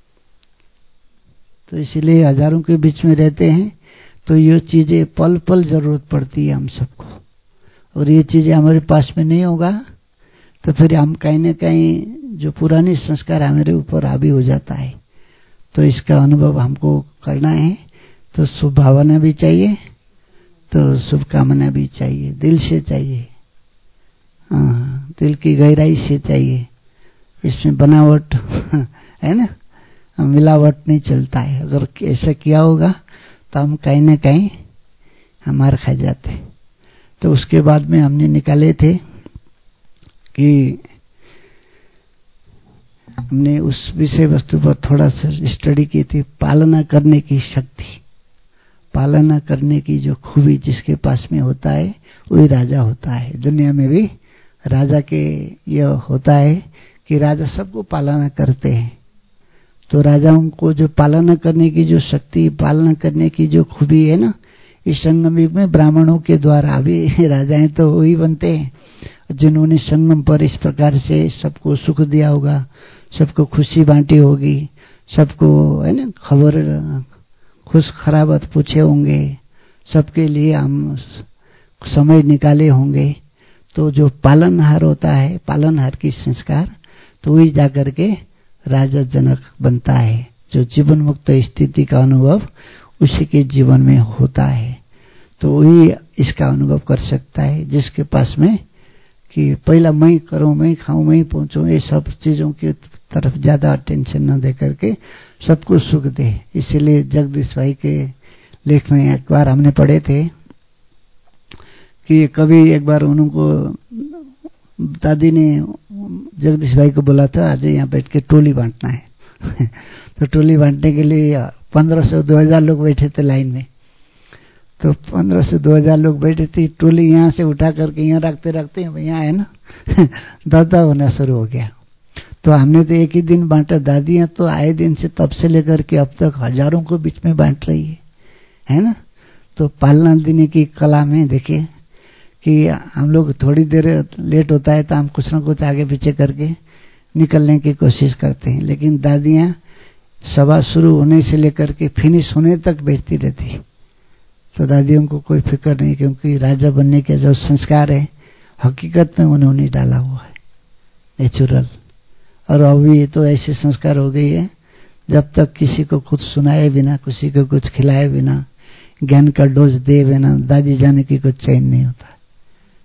तो इसीलिए हजारों के बीच में रहते हैं। तो ये चीजें पल पल जरूरत पड़ती है हम सबको, और ये चीजें हमारे पास में नहीं होगा तो फिर हम कहीं न कहीं जो पुराने संस्कार हमारे ऊपर हावी हो जाता है। तो इसका अनुभव हमको करना है। तो शुभ भावना भी चाहिए, तो शुभकामना भी चाहिए, दिल से चाहिए, हाँ, दिल की गहराई से चाहिए। इसमें बनावट है ना, मिलावट नहीं चलता है। अगर ऐसा किया होगा तो हम कहीं न कहीं मार खा जाते। तो उसके बाद में हमने निकाले थे कि हमने उस विषय वस्तु पर थोड़ा सा स्टडी की थी। पालना करने की शक्ति, पालना करने की जो खूबी जिसके पास में होता है वही राजा होता है। दुनिया में भी राजा के यह होता है कि राजा सबको पालना करते हैं। तो राजाओं को जो पालना करने की जो शक्ति, पालना करने की जो खूबी है ना, इस संगम युग में ब्राह्मणों के द्वारा भी राजाएं तो वही बनते हैं जिन्होंने संगम पर इस प्रकार से सबको सुख दिया होगा, सबको खुशी बांटी होगी, सबको है ना खबर खुश खराबत पूछे होंगे, सबके लिए हम समय निकाले होंगे। तो जो पालनहार होता है, पालनहार की संस्कार, तो वही जाकर के राजा जनक बनता है। जो जीवन मुक्त स्थिति का अनुभव उसी के जीवन में होता है। तो वही इसका अनुभव कर सकता है जिसके पास में कि पहला मैं करूं, मैं खाऊं, मैं पहुंचूं, ये सब चीजों की तरफ ज्यादा अटेंशन न दे करके सबको सुख दे। इसीलिए जगदीश भाई के लेख में एक बार हमने पढ़े थे कि कभी एक बार उनको दादी ने जगदीश भाई को बोला था आज यहाँ बैठ के टोली बांटना है तो टोली बांटने के लिए 1500-2000 लोग बैठे थे लाइन में। तो 1500-2000 लोग बैठे थे, टोली यहाँ से उठा करके यहाँ रखते रखते यहाँ है ना दादा होना शुरू हो गया। तो हमने तो एक ही दिन बांटा, दादियां तो आए दिन से तब से लेकर के अब तक हजारों को बीच में बांट रही है ना। तो पालना देने की कला में देखिए कि हम लोग थोड़ी देर लेट होता है तो हम कुछ ना कुछ आगे पीछे करके निकलने की कोशिश करते हैं, लेकिन दादियां सभा शुरू होने से लेकर के फिनिश होने तक बैठती रहती। तो दादियों को कोई फिक्र नहीं, क्योंकि राजा बनने के जो संस्कार है हकीकत में उन्होंने डाला हुआ है, नेचुरल। और अभी तो ऐसे संस्कार हो गई है जब तक किसी को कुछ सुनाए बिना, किसी को कुछ खिलाए बिना, ज्ञान का डोज दे बिना दादी जाने की कुछ चैन नहीं होता।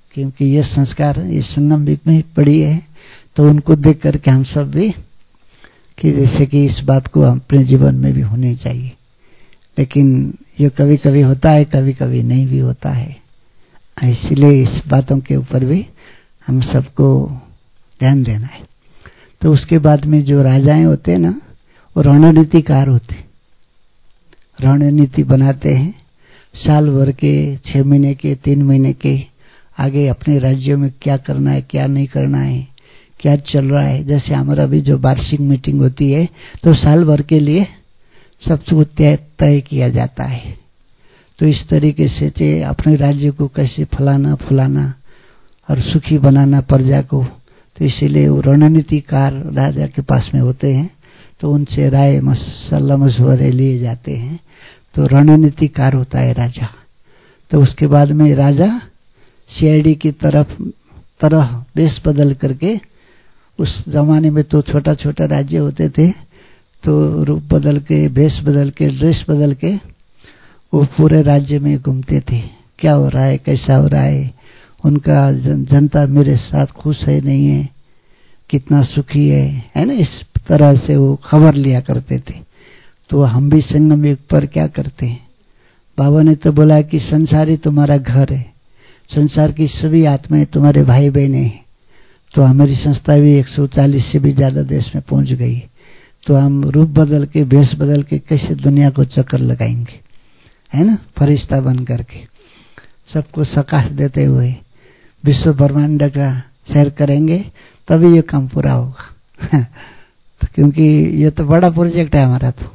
क्योंकि ये संस्कार ये संगम युग में पड़ी है। तो उनको देख करके हम सब भी कि जैसे कि इस बात को अपने जीवन में भी होनी चाहिए। लेकिन ये कभी कभी होता है, कभी कभी नहीं भी होता है। इसलिए इस बातों के ऊपर भी हम सबको ध्यान देना है। तो उसके बाद में जो राजाएं होते हैं ना, वो रणनीतिकार होते, रणनीति बनाते हैं। साल भर के, 6 महीने के, 3 महीने के आगे अपने राज्यों में क्या करना है, क्या नहीं करना है, क्या चल रहा है। जैसे हमारा अभी जो वार्षिक मीटिंग होती है तो साल भर के लिए सब कुछ तय किया जाता है। तो इस तरीके से अपने राज्य को कैसे फलाना फुलाना और सुखी बनाना प्रजा को, तो इसीलिए वो रणनीतिकार राजा के पास में होते हैं। तो उनसे राय सलाह मशवरे लिए जाते हैं। तो रणनीतिकार होता है राजा। तो उसके बाद में राजा सीआईडी की तरह देश बदल करके, उस जमाने में तो छोटा छोटा राज्य होते थे, तो रूप बदल के, भेष बदल के, ड्रेस बदल के वो पूरे राज्य में घूमते थे। क्या हो रहा है, कैसा हो रहा है, उनका जनता मेरे साथ खुश है नहीं है, कितना सुखी है ना। इस तरह से वो खबर लिया करते थे। तो हम भी संगम युग पर क्या करते हैं, बाबा ने तो बोला कि संसार ही तुम्हारा घर है, संसार की सभी आत्माएं तुम्हारे भाई बहने हैं। तो हमारी संस्था भी 140 से भी ज्यादा देश में पहुंच गई। तो हम रूप बदल के, भेष बदल के कैसे दुनिया को चक्कर लगाएंगे, है ना, फरिश्ता बन करके सबको सकाश देते हुए विश्व ब्रह्मांड का सैर करेंगे, तभी ये काम पूरा होगा। तो क्योंकि ये तो बड़ा प्रोजेक्ट है हमारा तो।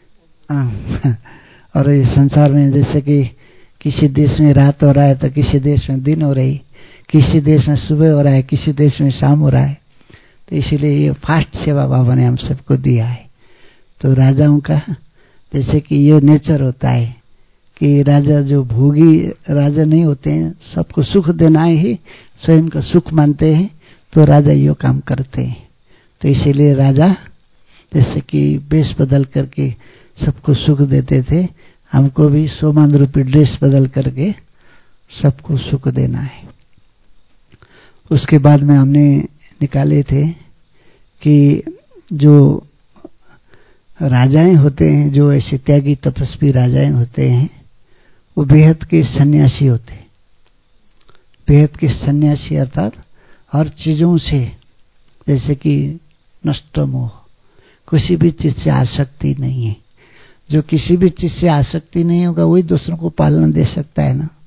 और इस संसार में जैसे कि किसी देश में रात हो रहा है तो किसी देश में दिन हो रही, किसी देश में सुबह हो रहा है, किसी देश में शाम हो रहा है। तो इसीलिए ये फास्ट सेवा बाबा ने हम सबको दिया है। तो राजाओं का जैसे कि ये नेचर होता है कि राजा जो भोगी राजा नहीं होते हैं, सबको सुख देना ही स्वयं का सुख मानते हैं। तो राजा ये काम करते हैं। तो इसीलिए राजा जैसे कि वेश बदल करके सबको सुख देते थे, हमको भी सोमान रूपी ड्रेस बदल करके सबको सुख देना है। उसके बाद में हमने निकाले थे कि जो राजाएं होते हैं, जो ऐसे त्यागी तपस्वी राजाएं होते हैं, वो बेहद के सन्यासी होते हैं। बेहद के सन्यासी अर्थात हर चीजों से, जैसे कि नष्ट मोह, किसी भी चीज से आसक्ति नहीं है। जो किसी भी चीज से आसक्ति नहीं होगा वही दूसरों को पालना दे सकता है ना।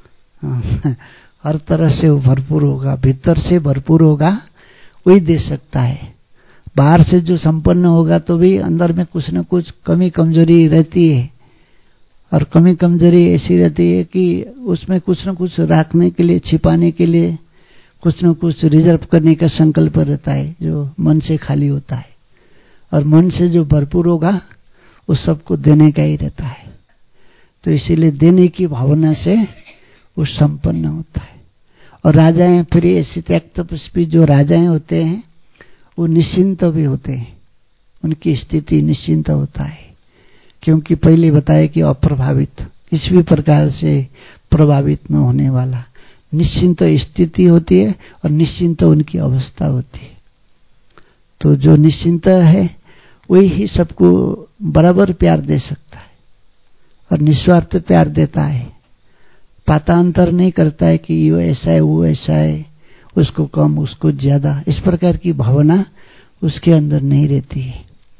हर तरह से वो भरपूर होगा, भीतर से भरपूर होगा वही दे सकता है। बाहर से जो संपन्न होगा तो भी अंदर में कुछ न कुछ कमी कमजोरी रहती है। और कमी कमजोरी ऐसी रहती है कि उसमें कुछ न कुछ रखने के लिए, छिपाने के लिए कुछ न कुछ रिजर्व करने का संकल्प रहता है, जो मन से खाली होता है। और मन से जो भरपूर होगा वो सबको देने का ही रहता है। तो इसीलिए देने की भावना से वो संपन्न होता है। और राजाएं फिर ऐसे त्याग तपस्वी जो राजाएं होते हैं वो निश्चिंत भी होते हैं, उनकी स्थिति निश्चिंत होता है। क्योंकि पहले बताया कि अप्रभावित, किसी भी प्रकार से प्रभावित न होने वाला निश्चिंत स्थिति होती है और निश्चिंत उनकी अवस्था होती है। तो जो निश्चिंत है वही ही सबको बराबर प्यार दे सकता है और निस्वार्थ प्यार देता है। पातांतर नहीं करता है कि ये ऐसा है, वो ऐसा है, उसको कम उसको ज्यादा, इस प्रकार की भावना उसके अंदर नहीं रहती है।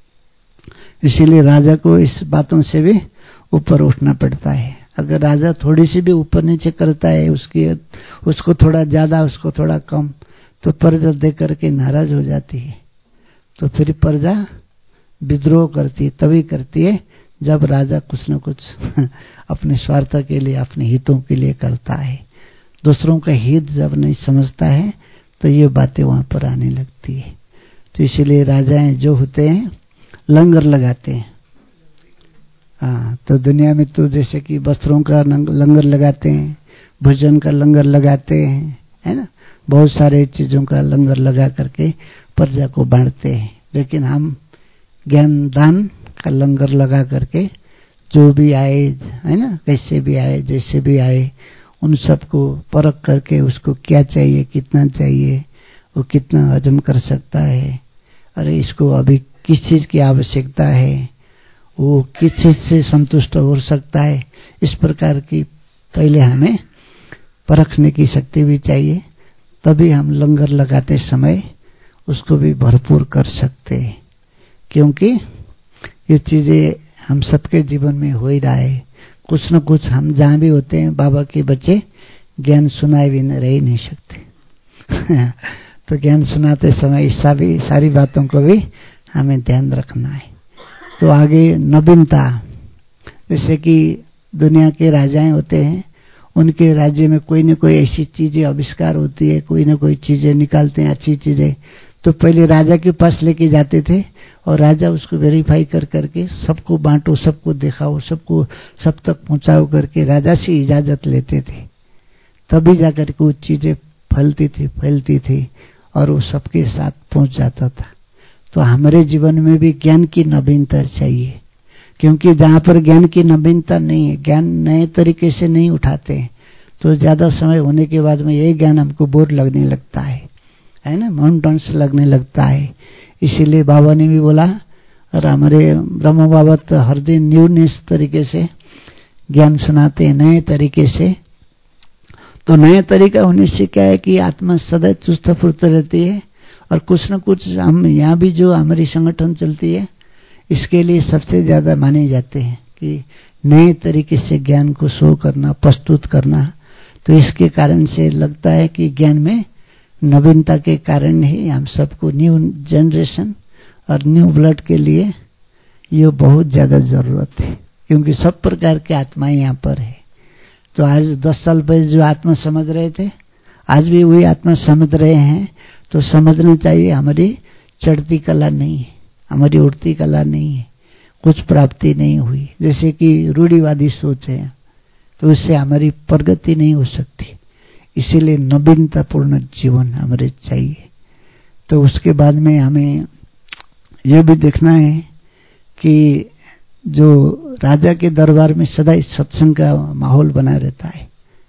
इसीलिए राजा को इस बातों से भी ऊपर उठना पड़ता है। अगर राजा थोड़ी सी भी ऊपर नीचे करता है, उसको थोड़ा ज्यादा, उसको थोड़ा कम, तो प्रजा देख करके नाराज हो जाती है। तो फिर प्रजा विद्रोह करती है, तभी करती है जब राजा कुछ न कुछ अपने स्वार्थ के लिए, अपने हितों के लिए करता है। दूसरों का हित जब नहीं समझता है तो ये बातें वहां पर आने लगती है। तो इसीलिए राजाएं जो होते हैं लंगर लगाते हैं। हाँ, तो दुनिया में तो जैसे कि वस्त्रों का लंगर लगाते हैं, भोजन का लंगर लगाते हैं, है ना, बहुत सारे चीजों का लंगर लगा करके प्रजा को बांटते हैं। लेकिन हम ज्ञान दान का लंगर लगा करके जो भी आए, है ना, कैसे भी आए, जैसे भी आए, उन सबको परख करके उसको क्या चाहिए, कितना चाहिए, वो कितना हजम कर सकता है, अरे इसको अभी किस चीज की आवश्यकता है, वो किस चीज से संतुष्ट हो सकता है, इस प्रकार की पहले हमें परखने की शक्ति भी चाहिए। तभी हम लंगर लगाते समय उसको भी भरपूर कर सकते हैं, क्योंकि ये चीजें हम सबके जीवन में हो ही रहा है। कुछ न कुछ हम जहां भी होते हैं, बाबा के बच्चे ज्ञान सुनाए भी रह ही नहीं सकते तो ज्ञान सुनाते समय इस सारी बातों को भी हमें ध्यान रखना है। तो आगे नवीनता, जैसे कि दुनिया के राजाएं होते हैं, उनके राज्य में कोई न कोई ऐसी चीजें आविष्कार होती है, कोई न कोई चीजें निकालते हैं, अच्छी चीजें। तो पहले राजा के पास लेके जाते थे और राजा उसको वेरीफाई कर करके सबको बांटो, सबको दिखाओ, सबको सब तक पहुंचाओ करके राजा से इजाजत लेते थे, तभी जाकर के वो चीजें फैलती थी और वो सबके साथ पहुंच जाता था। तो हमारे जीवन में भी ज्ञान की नवीनता चाहिए, क्योंकि जहां पर ज्ञान की नवीनता नहीं है, ज्ञान नए तरीके से नहीं उठाते हैं, तो ज्यादा समय होने के बाद में यही ज्ञान हमको बोर लगने लगता है ना, माउंटेन्स लगने लगता है। इसीलिए बाबा ने भी बोला, और हमारे ब्रह्म बाबा तो हर दिन न्यू तरीके से ज्ञान सुनाते हैं, नए तरीके से। तो नया तरीका होने से क्या है कि आत्मा सदा चुस्त फुर्त रहती है, और कुछ न कुछ हम यहाँ भी जो हमारी संगठन चलती है, इसके लिए सबसे ज्यादा माने जाते हैं कि नए तरीके से ज्ञान को शो करना, प्रस्तुत करना। तो इसके कारण से लगता है कि ज्ञान में नवीनता के कारण ही हम सबको न्यू जनरेशन और न्यू ब्लड के लिए ये बहुत ज्यादा जरूरत है, क्योंकि सब प्रकार के आत्माएं यहाँ पर है। तो आज 10 साल पहले जो आत्मा समझ रहे थे, आज भी वही आत्मा समझ रहे हैं। तो समझना चाहिए हमारी चढ़ती कला नहीं है, हमारी उड़ती कला नहीं है, कुछ प्राप्ति नहीं हुई, जैसे कि रूढ़िवादी सोच है, तो उससे हमारी प्रगति नहीं हो सकती। इसीलिए नवीनतापूर्ण जीवन हमारे चाहिए। तो उसके बाद में हमें यह भी देखना है कि जो राजा के दरबार में सदा सत्संग का माहौल बना रहता है।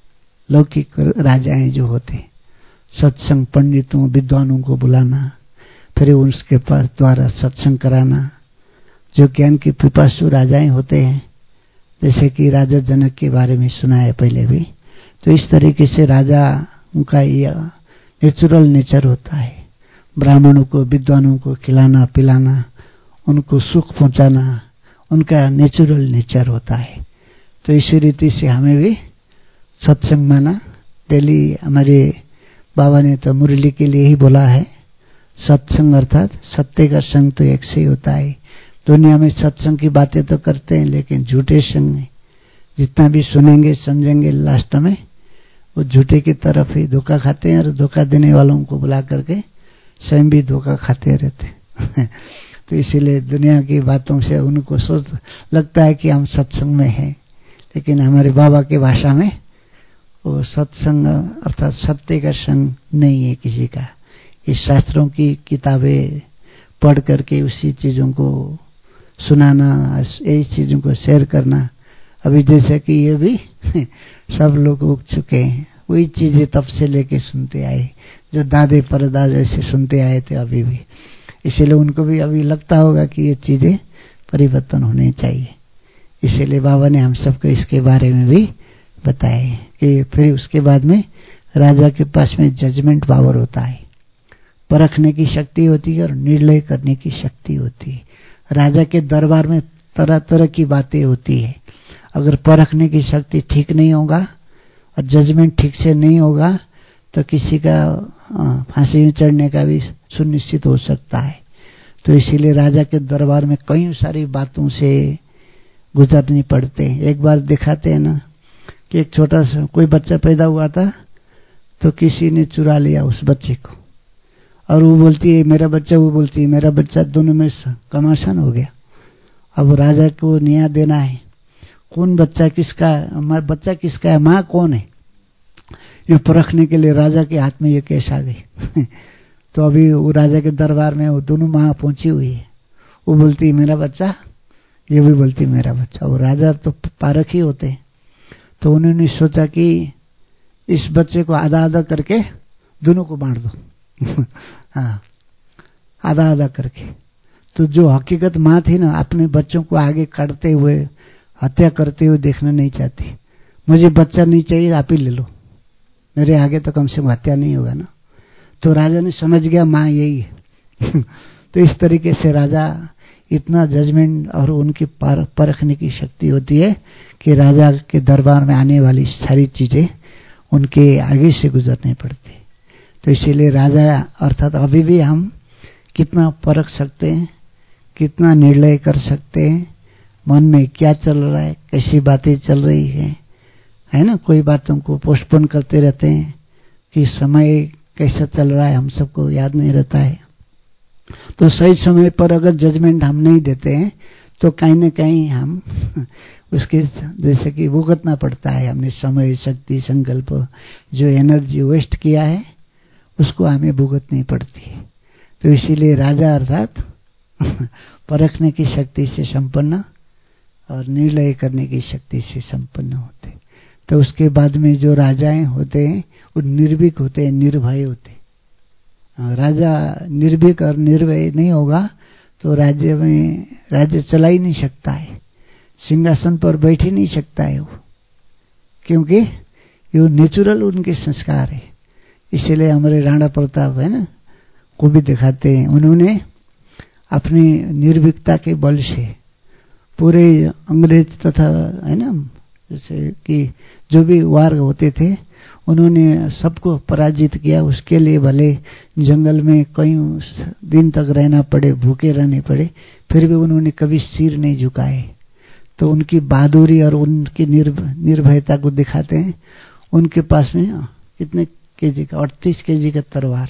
लौकिक राजाएं जो होते, सत्संग पंडितों विद्वानों को बुलाना, फिर उसके पास द्वारा सत्संग कराना। जो ज्ञान के पिपासु राजाएं होते हैं, जैसे कि राजा जनक के बारे में सुना है पहले भी, तो इस तरीके से राजा उनका यह नेचुरल नेचर होता है, ब्राह्मणों को विद्वानों को खिलाना पिलाना, उनको सुख पहुंचाना, उनका नेचुरल नेचर होता है। तो इसी रीति से हमें भी सत्संग माना डेली। हमारे बाबा ने तो मुरली के लिए ही बोला है, सत्संग अर्थात सत्य का संग तो एक से ही होता है। दुनिया में सत्संग की बातें तो करते हैं, लेकिन झूठे संग में जितना भी सुनेंगे समझेंगे, लास्ट में वो झूठे की तरफ ही धोखा खाते हैं, और धोखा देने वालों को बुला करके स्वयं भी धोखा खाते रहते तो इसीलिए दुनिया की बातों से उनको सोच लगता है कि हम सत्संग में हैं, लेकिन हमारे बाबा की भाषा में वो सत्संग अर्थात सत्य का संग नहीं है किसी का। इस शास्त्रों की किताबें पढ़ करके उसी चीजों को सुनाना, यही चीजों को शेयर करना। अभी जैसे कि ये भी सब लोग उग चुके हैं, वही चीजें तब से लेके सुनते आए, जो दादे परदादे से सुनते आए थे अभी भी। इसीलिए उनको भी अभी लगता होगा कि ये चीजें परिवर्तन होने चाहिए। इसीलिए बाबा ने हम सबको इसके बारे में भी बताए कि फिर उसके बाद में राजा के पास में जजमेंट पावर होता है, परखने की शक्ति होती है और निर्णय करने की शक्ति होती है। राजा के दरबार में तरह तरह की बातें होती है। अगर परखने की शक्ति ठीक नहीं होगा और जजमेंट ठीक से नहीं होगा, तो किसी का फांसी में चढ़ने का भी सुनिश्चित हो सकता है। तो इसीलिए राजा के दरबार में कई सारी बातों से गुजरनी पड़ते हैं। एक बार दिखाते हैं ना कि एक छोटा सा कोई बच्चा पैदा हुआ था, तो किसी ने चुरा लिया उस बच्चे को, और वो बोलती है मेरा बच्चा, वो बोलती है मेरा बच्चा, दोनों में कमाशन हो गया। अब राजा को न्याय देना है, कौन बच्चा किसका, बच्चा किसका है, माँ कौन है, ये परखने के लिए राजा के हाथ में ये केस आ गई तो अभी वो राजा के दरबार में वो दोनों माँ पहुंची हुई है। वो बोलती है मेरा बच्चा, ये भी बोलती मेरा बच्चा। वो राजा तो पारख ही होते हैं। तो उन्होंने सोचा कि इस बच्चे को आधा आधा करके दोनों को बांट दो। हाँ, आधा आधा करके। तो जो हकीकत माँ थी ना, अपने बच्चों को आगे काटते हुए, हत्या करते हुए देखना नहीं चाहती। मुझे बच्चा नहीं चाहिए, आप ही ले लो, मेरे आगे तो कम से कम हत्या नहीं होगा ना। तो राजा ने समझ गया माँ यही है। तो इस तरीके से राजा इतना जजमेंट और उनकी परखने की शक्ति होती है कि राजा के दरबार में आने वाली सारी चीजें उनके आगे से गुजरनी पड़ती। तो इसीलिए राजा अर्थात अभी भी हम कितना परख सकते हैं, कितना निर्णय कर सकते हैं, मन में क्या चल रहा है, कैसी बातें चल रही है ना। कोई बातों को पोस्टपोन करते रहते हैं कि समय कैसा चल रहा है हम सबको याद नहीं रहता है। तो सही समय पर अगर जजमेंट हम नहीं देते हैं तो कहीं न कहीं हम उसके जैसे कि भुगतना पड़ता है। हमने समय, शक्ति, संकल्प, जो एनर्जी वेस्ट किया है उसको हमें भुगतनी पड़ती है। तो इसीलिए राजा अर्थात परखने की शक्ति से संपन्न और निर्णय करने की शक्ति से संपन्न होते। तो उसके बाद में जो राजाएं होते हैं वो निर्भीक होते हैं, निर्भय होते हैं। राजा निर्भीक और निर्भय नहीं होगा तो राज्य चला ही नहीं सकता है, सिंहासन पर बैठ ही नहीं सकता है वो, क्योंकि ये नेचुरल उनके संस्कार है। इसीलिए हमारे राणा प्रताप है ना, को भी दिखाते हैं, उन्होंने अपनी निर्भीकता के बल से पूरे अंग्रेज तथा है ना, जैसे कि जो भी वार होते थे उन्होंने सबको पराजित किया। उसके लिए भले जंगल में कई दिन तक रहना पड़े, भूखे रहने पड़े, फिर भी उन्होंने कभी सिर नहीं झुकाए। तो उनकी बहादुरी और उनकी निर्भयता को दिखाते हैं। उनके पास में कितने केजी का, 38 केजी का तलवार,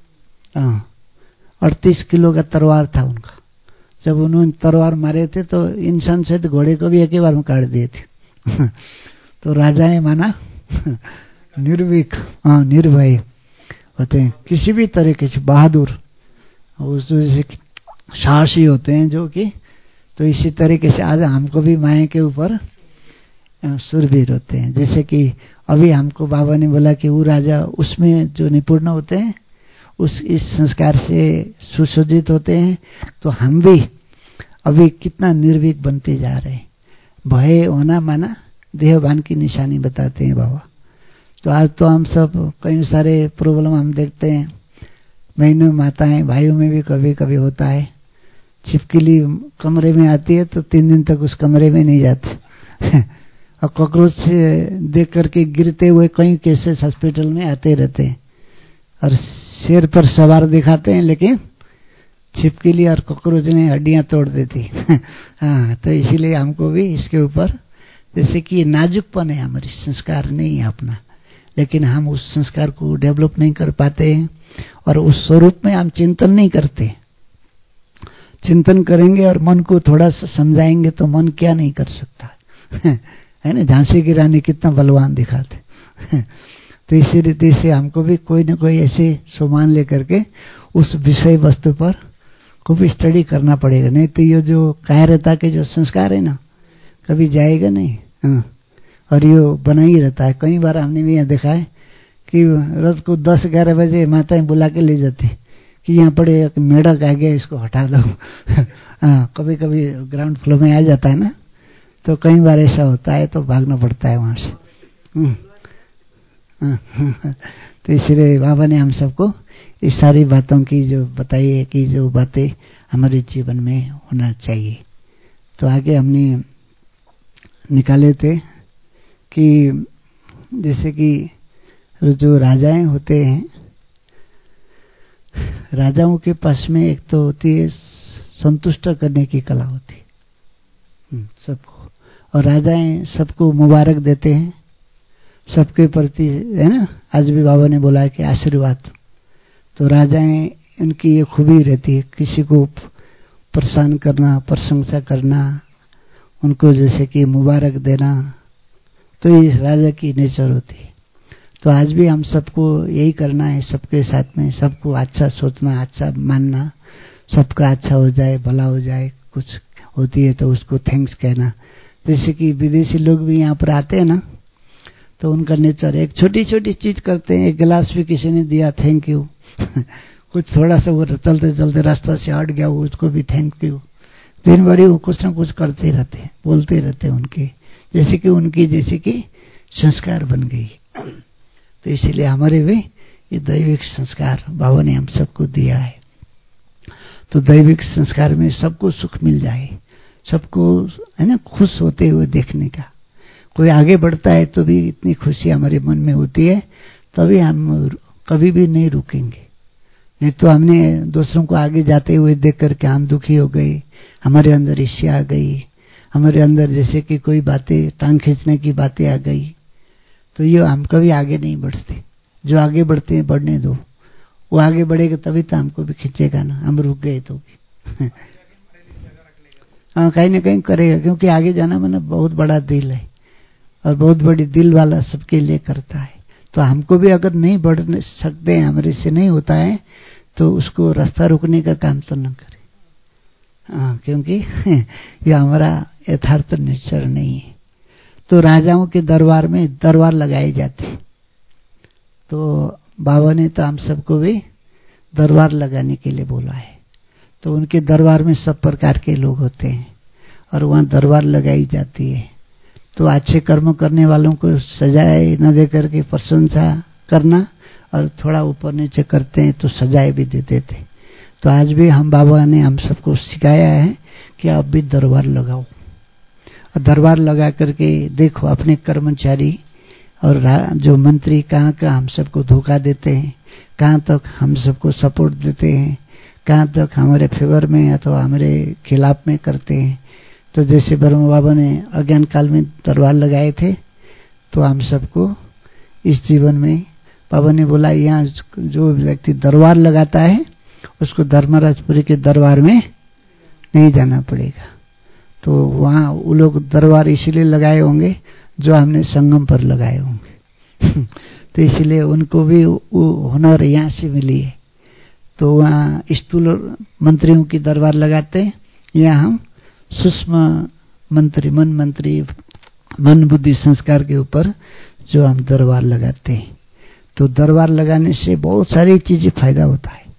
38 किलो का तलवार था उनका। जब उन्होंने तलवार मारे थे तो इंसान से तो घोड़े को भी एक ही बार में काट दिए थे। तो राजाएं माना निर्भीक, निर्भय होते हैं, किसी भी तरीके से बहादुर, उस जैसे साहसी होते हैं जो कि। तो इसी तरीके से आज हमको भी माया के ऊपर सुरवीर होते हैं। जैसे कि अभी हमको बाबा ने बोला कि वो राजा उसमें जो निपुण होते हैं इस संस्कार से सुसज्जित होते हैं। तो हम भी अभी कितना निर्भीक बनते जा रहे हैं। भय होना माना देहभान की निशानी बताते हैं बाबा। तो आज तो हम सब कई सारे प्रॉब्लम हम देखते हैं, बहनों माताएं भाइयों में भी कभी कभी होता है। छिपकली कमरे में आती है तो 3 दिन तक उस कमरे में नहीं जाती। और कॉकरोच से देख करके गिरते हुए कई केसेस हॉस्पिटल में आते रहते हैं। और शेर पर सवार दिखाते हैं लेकिन छिपकली और कॉकरोच ने हड्डियां तोड़ देती। हाँ, तो इसीलिए हमको भी इसके ऊपर, जैसे कि नाजुकपन है, हमारी संस्कार नहीं है अपना, लेकिन हम उस संस्कार को डेवलप नहीं कर पाते हैं और उस स्वरूप में हम चिंतन नहीं करते। चिंतन करेंगे और मन को थोड़ा सा समझाएंगे तो मन क्या नहीं कर सकता है ना। झांसी की रानी कितना बलवान दिखाते। तो इसी रीति से हमको भी कोई ना कोई ऐसे सामान लेकर के उस विषय वस्तु पर खूब स्टडी करना पड़ेगा, नहीं तो ये जो कायरता के जो संस्कार है ना कभी जाएगा नहीं। और ये बना ही रहता है। कई बार हमने भी यहाँ देखा है कि रात को 10-11 बजे माताएं बुला के ले जाती कि यहाँ पड़े एक मेढक आ गया, इसको हटा दो। कभी कभी ग्राउंड फ्लोर में आ जाता है ना, तो कई बार ऐसा होता है तो भागना पड़ता है वहां से। तो इसलिए बाबा ने हम सबको इस सारी बातों की जो बताई है कि जो बातें हमारे जीवन में होना चाहिए। तो आगे हमने निकाले थे कि जैसे कि जो राजाएं होते हैं, राजाओं के पास में एक तो होती है संतुष्ट करने की कला होती है सबको, और राजाएं सबको मुबारक देते हैं सबके प्रति, है ना। आज भी बाबा ने बोला है कि आशीर्वाद। तो राजाएं उनकी ये खूबी रहती है, किसी को प्रसन्न करना, प्रशंसा करना, उनको जैसे कि मुबारक देना, तो ये राजा की नेचर होती है। तो आज भी हम सबको यही करना है, सबके साथ में सबको अच्छा सोचना, अच्छा मानना, सबका अच्छा हो जाए, भला हो जाए। कुछ होती है तो उसको थैंक्स कहना। जैसे कि विदेशी लोग भी यहाँ पर आते हैं ना, तो उनका नेचर एक छोटी छोटी चीज करते हैं। एक गिलास भी किसी ने दिया, थैंक यू। कुछ थोड़ा सा वो चलते चलते रास्ता से हट गया, वो उसको भी थैंक यू। दिन भर वो कुछ ना कुछ करते रहते हैं, बोलते रहते हैं उनके, जैसे कि संस्कार बन गई। तो इसीलिए हमारे भी ये दैविक संस्कार बाबा ने हम सबको दिया है। तो दैविक संस्कार में सबको सुख मिल जाए, सबको है ना खुश होते हुए देखने का। कोई आगे बढ़ता है तो भी इतनी खुशी हमारे मन में होती है, तभी हम कभी भी नहीं रुकेंगे। नहीं तो हमने दूसरों को आगे जाते हुए देख करके हम दुखी हो गए, हमारे अंदर ईर्ष्या आ गई, हमारे अंदर जैसे कि कोई बातें टांग खींचने की बातें आ गई, तो ये हम कभी आगे नहीं बढ़ते। जो आगे बढ़ते हैं बढ़ने दो, वो आगे बढ़ेगा तभी तो हमको भी खींचेगा ना, हम रुक गए तो भी हाँ कहीं ना कहीं करेगा, क्योंकि आगे जाना मैंने बहुत बड़ा दिल है और बहुत बड़ी दिल वाला सबके लिए करता है। तो हमको भी अगर नहीं बढ़ सकते हैं, हमारे से नहीं होता है, तो उसको रास्ता रोकने का काम तो न करें। हाँ, क्योंकि ये हमारा यथार्थ नेचर नहीं है। तो राजाओं के दरबार में दरबार लगाए जाते, तो बाबा ने तो हम सबको भी दरबार लगाने के लिए बोला है। तो उनके दरबार में सब प्रकार के लोग होते हैं और वहाँ दरबार लगाई जाती है। तो अच्छे कर्म करने वालों को सजाए न दे करके प्रशंसा करना, और थोड़ा ऊपर नीचे करते हैं तो सजाए भी देते थे। तो आज भी हम बाबा ने हम सबको सिखाया है कि आप भी दरबार लगाओ, और दरबार लगा करके देखो अपने कर्मचारी और जो मंत्री कहाँ कहाँ हम सबको धोखा देते हैं, कहाँ तक हम सबको सपोर्ट देते हैं, कहाँ तक हमारे फेवर में अथवा हमारे खिलाफ में करते हैं। तो जैसे ब्रह्म बाबा ने अज्ञान काल में दरबार लगाए थे, तो हम सबको इस जीवन में बाबा ने बोला यहाँ जो व्यक्ति दरबार लगाता है उसको धर्मराजपुरी के दरबार में नहीं जाना पड़ेगा। तो वहाँ वो लोग दरबार इसीलिए लगाए होंगे जो हमने संगम पर लगाए होंगे तो इसलिए उनको भी वो हुनर यहाँ से मिली है। तो वहाँ स्थूल मंत्रियों की दरबार लगाते हैं, यहाँ हम सूक्ष्म मंत्री मन बुद्धि संस्कार के ऊपर जो हम दरबार लगाते हैं। तो दरबार लगाने से बहुत सारी चीजें फायदा होता है।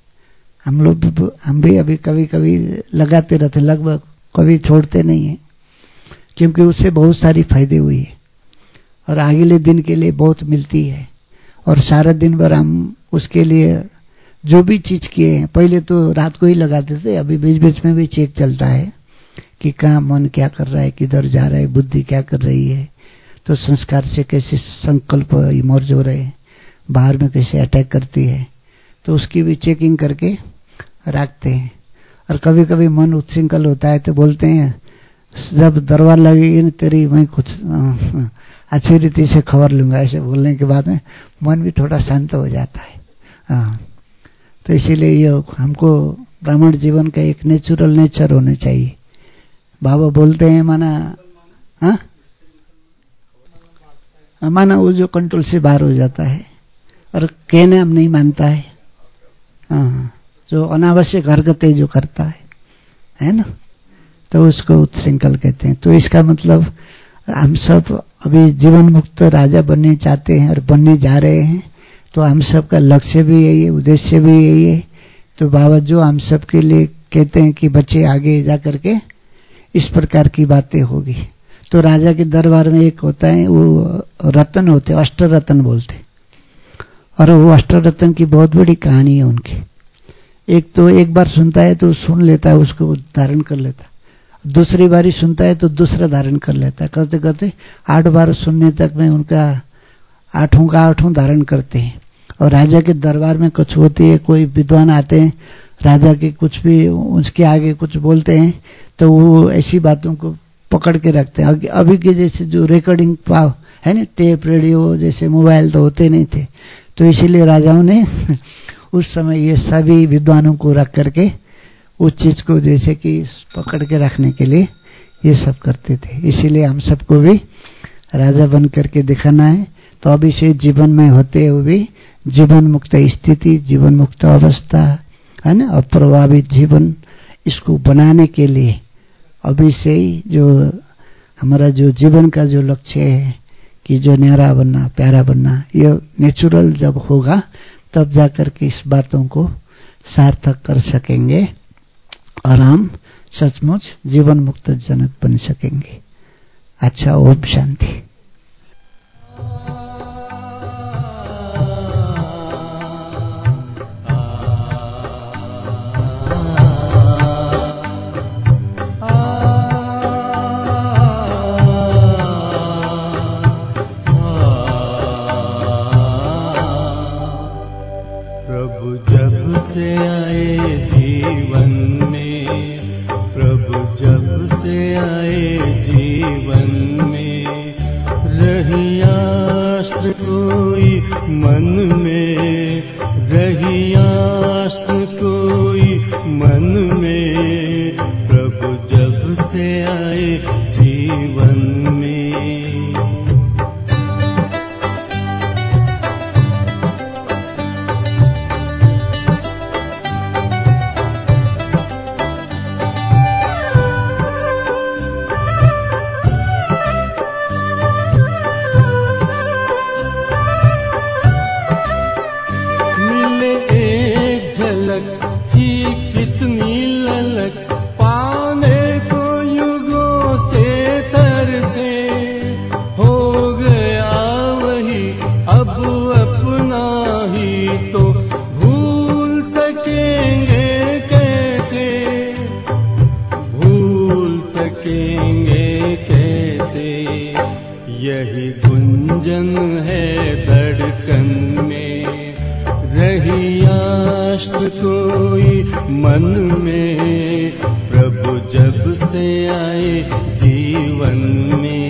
हम भी अभी कभी कभी लगाते रहते, लगभग कभी छोड़ते नहीं है, क्योंकि उससे बहुत सारी फायदे हुई है और अगले दिन के लिए बहुत मिलती है। और सारा दिन भर हम उसके लिए जो भी चीज किए हैं, पहले तो रात को ही लगाते थे, अभी बीच बीच में भी चेक चलता है कि कहाँ मन क्या कर रहा है, किधर जा रहा है, बुद्धि क्या कर रही है, तो संस्कार से कैसे संकल्प इमर्ज हो रहे हैं, बाहर में कैसे अटैक करती है, तो उसकी भी चेकिंग करके रखते हैं। और कभी कभी मन उच्छृंखल होता है तो बोलते हैं जब दरबार लगेगी ना तेरी मैं कुछ अच्छी रीति से खबर लूंगा। ऐसे बोलने के बाद में मन भी थोड़ा शांत हो जाता है। तो इसीलिए ये हमको ब्राह्मण जीवन का एक नेचुरल नेचर होना चाहिए। बाबा बोलते हैं माना वो जो कंट्रोल से बाहर हो जाता है और कहने हम नहीं मानता है, जो अनावश्यक हरकतें जो करता है ना, तो उसको उत्श्रृंखल कहते हैं। तो इसका मतलब हम सब अभी जीवन मुक्त राजा बनने चाहते हैं और बनने जा रहे हैं। तो हम सब का लक्ष्य भी यही है, उद्देश्य भी यही है। तो बाबा जो हम सब के लिए कहते हैं कि बच्चे आगे जा करके इस प्रकार की बातें होगी। तो राजा के दरबार में एक होता है, वो रत्न होते, अष्ट रत्न बोलते, और वो अष्ट रत्न की बहुत बड़ी कहानी है उनकी। एक तो एक बार सुनता है तो सुन लेता है, उसको धारण कर लेता है, दूसरी बारी सुनता है तो दूसरा धारण कर लेता है, करते करते 8 बार सुनने तक में उनका 8 का 8 धारण करते हैं। और राजा के दरबार में कुछ होती है, कोई विद्वान आते हैं, राजा के कुछ भी उसके आगे कुछ बोलते हैं तो वो ऐसी बातों को पकड़ के रखते हैं। अभी के जैसे जो रिकॉर्डिंग पाव है ना, टेप रेडियो जैसे मोबाइल तो होते नहीं थे, तो इसीलिए राजाओं ने उस समय ये सभी विद्वानों को रख करके उस चीज को जैसे कि पकड़ के रखने के लिए ये सब करते थे। इसीलिए हम सबको भी राजा बन करके दिखाना है। तो अभी से जीवन में होते हुए भी जीवन मुक्त स्थिति, जीवन मुक्त अवस्था है ना, अप्रभावित जीवन, इसको बनाने के लिए अभी से ही जो हमारा जो जीवन का जो लक्ष्य है कि जो न्यारा बनना, प्यारा बनना, ये नेचुरल जब होगा तब जाकर के इस बातों को सार्थक कर सकेंगे और हम सचमुच जीवन मुक्त जनक बन सकेंगे। अच्छा, ओम शांति। मन में प्रभु जब से आए जीवन में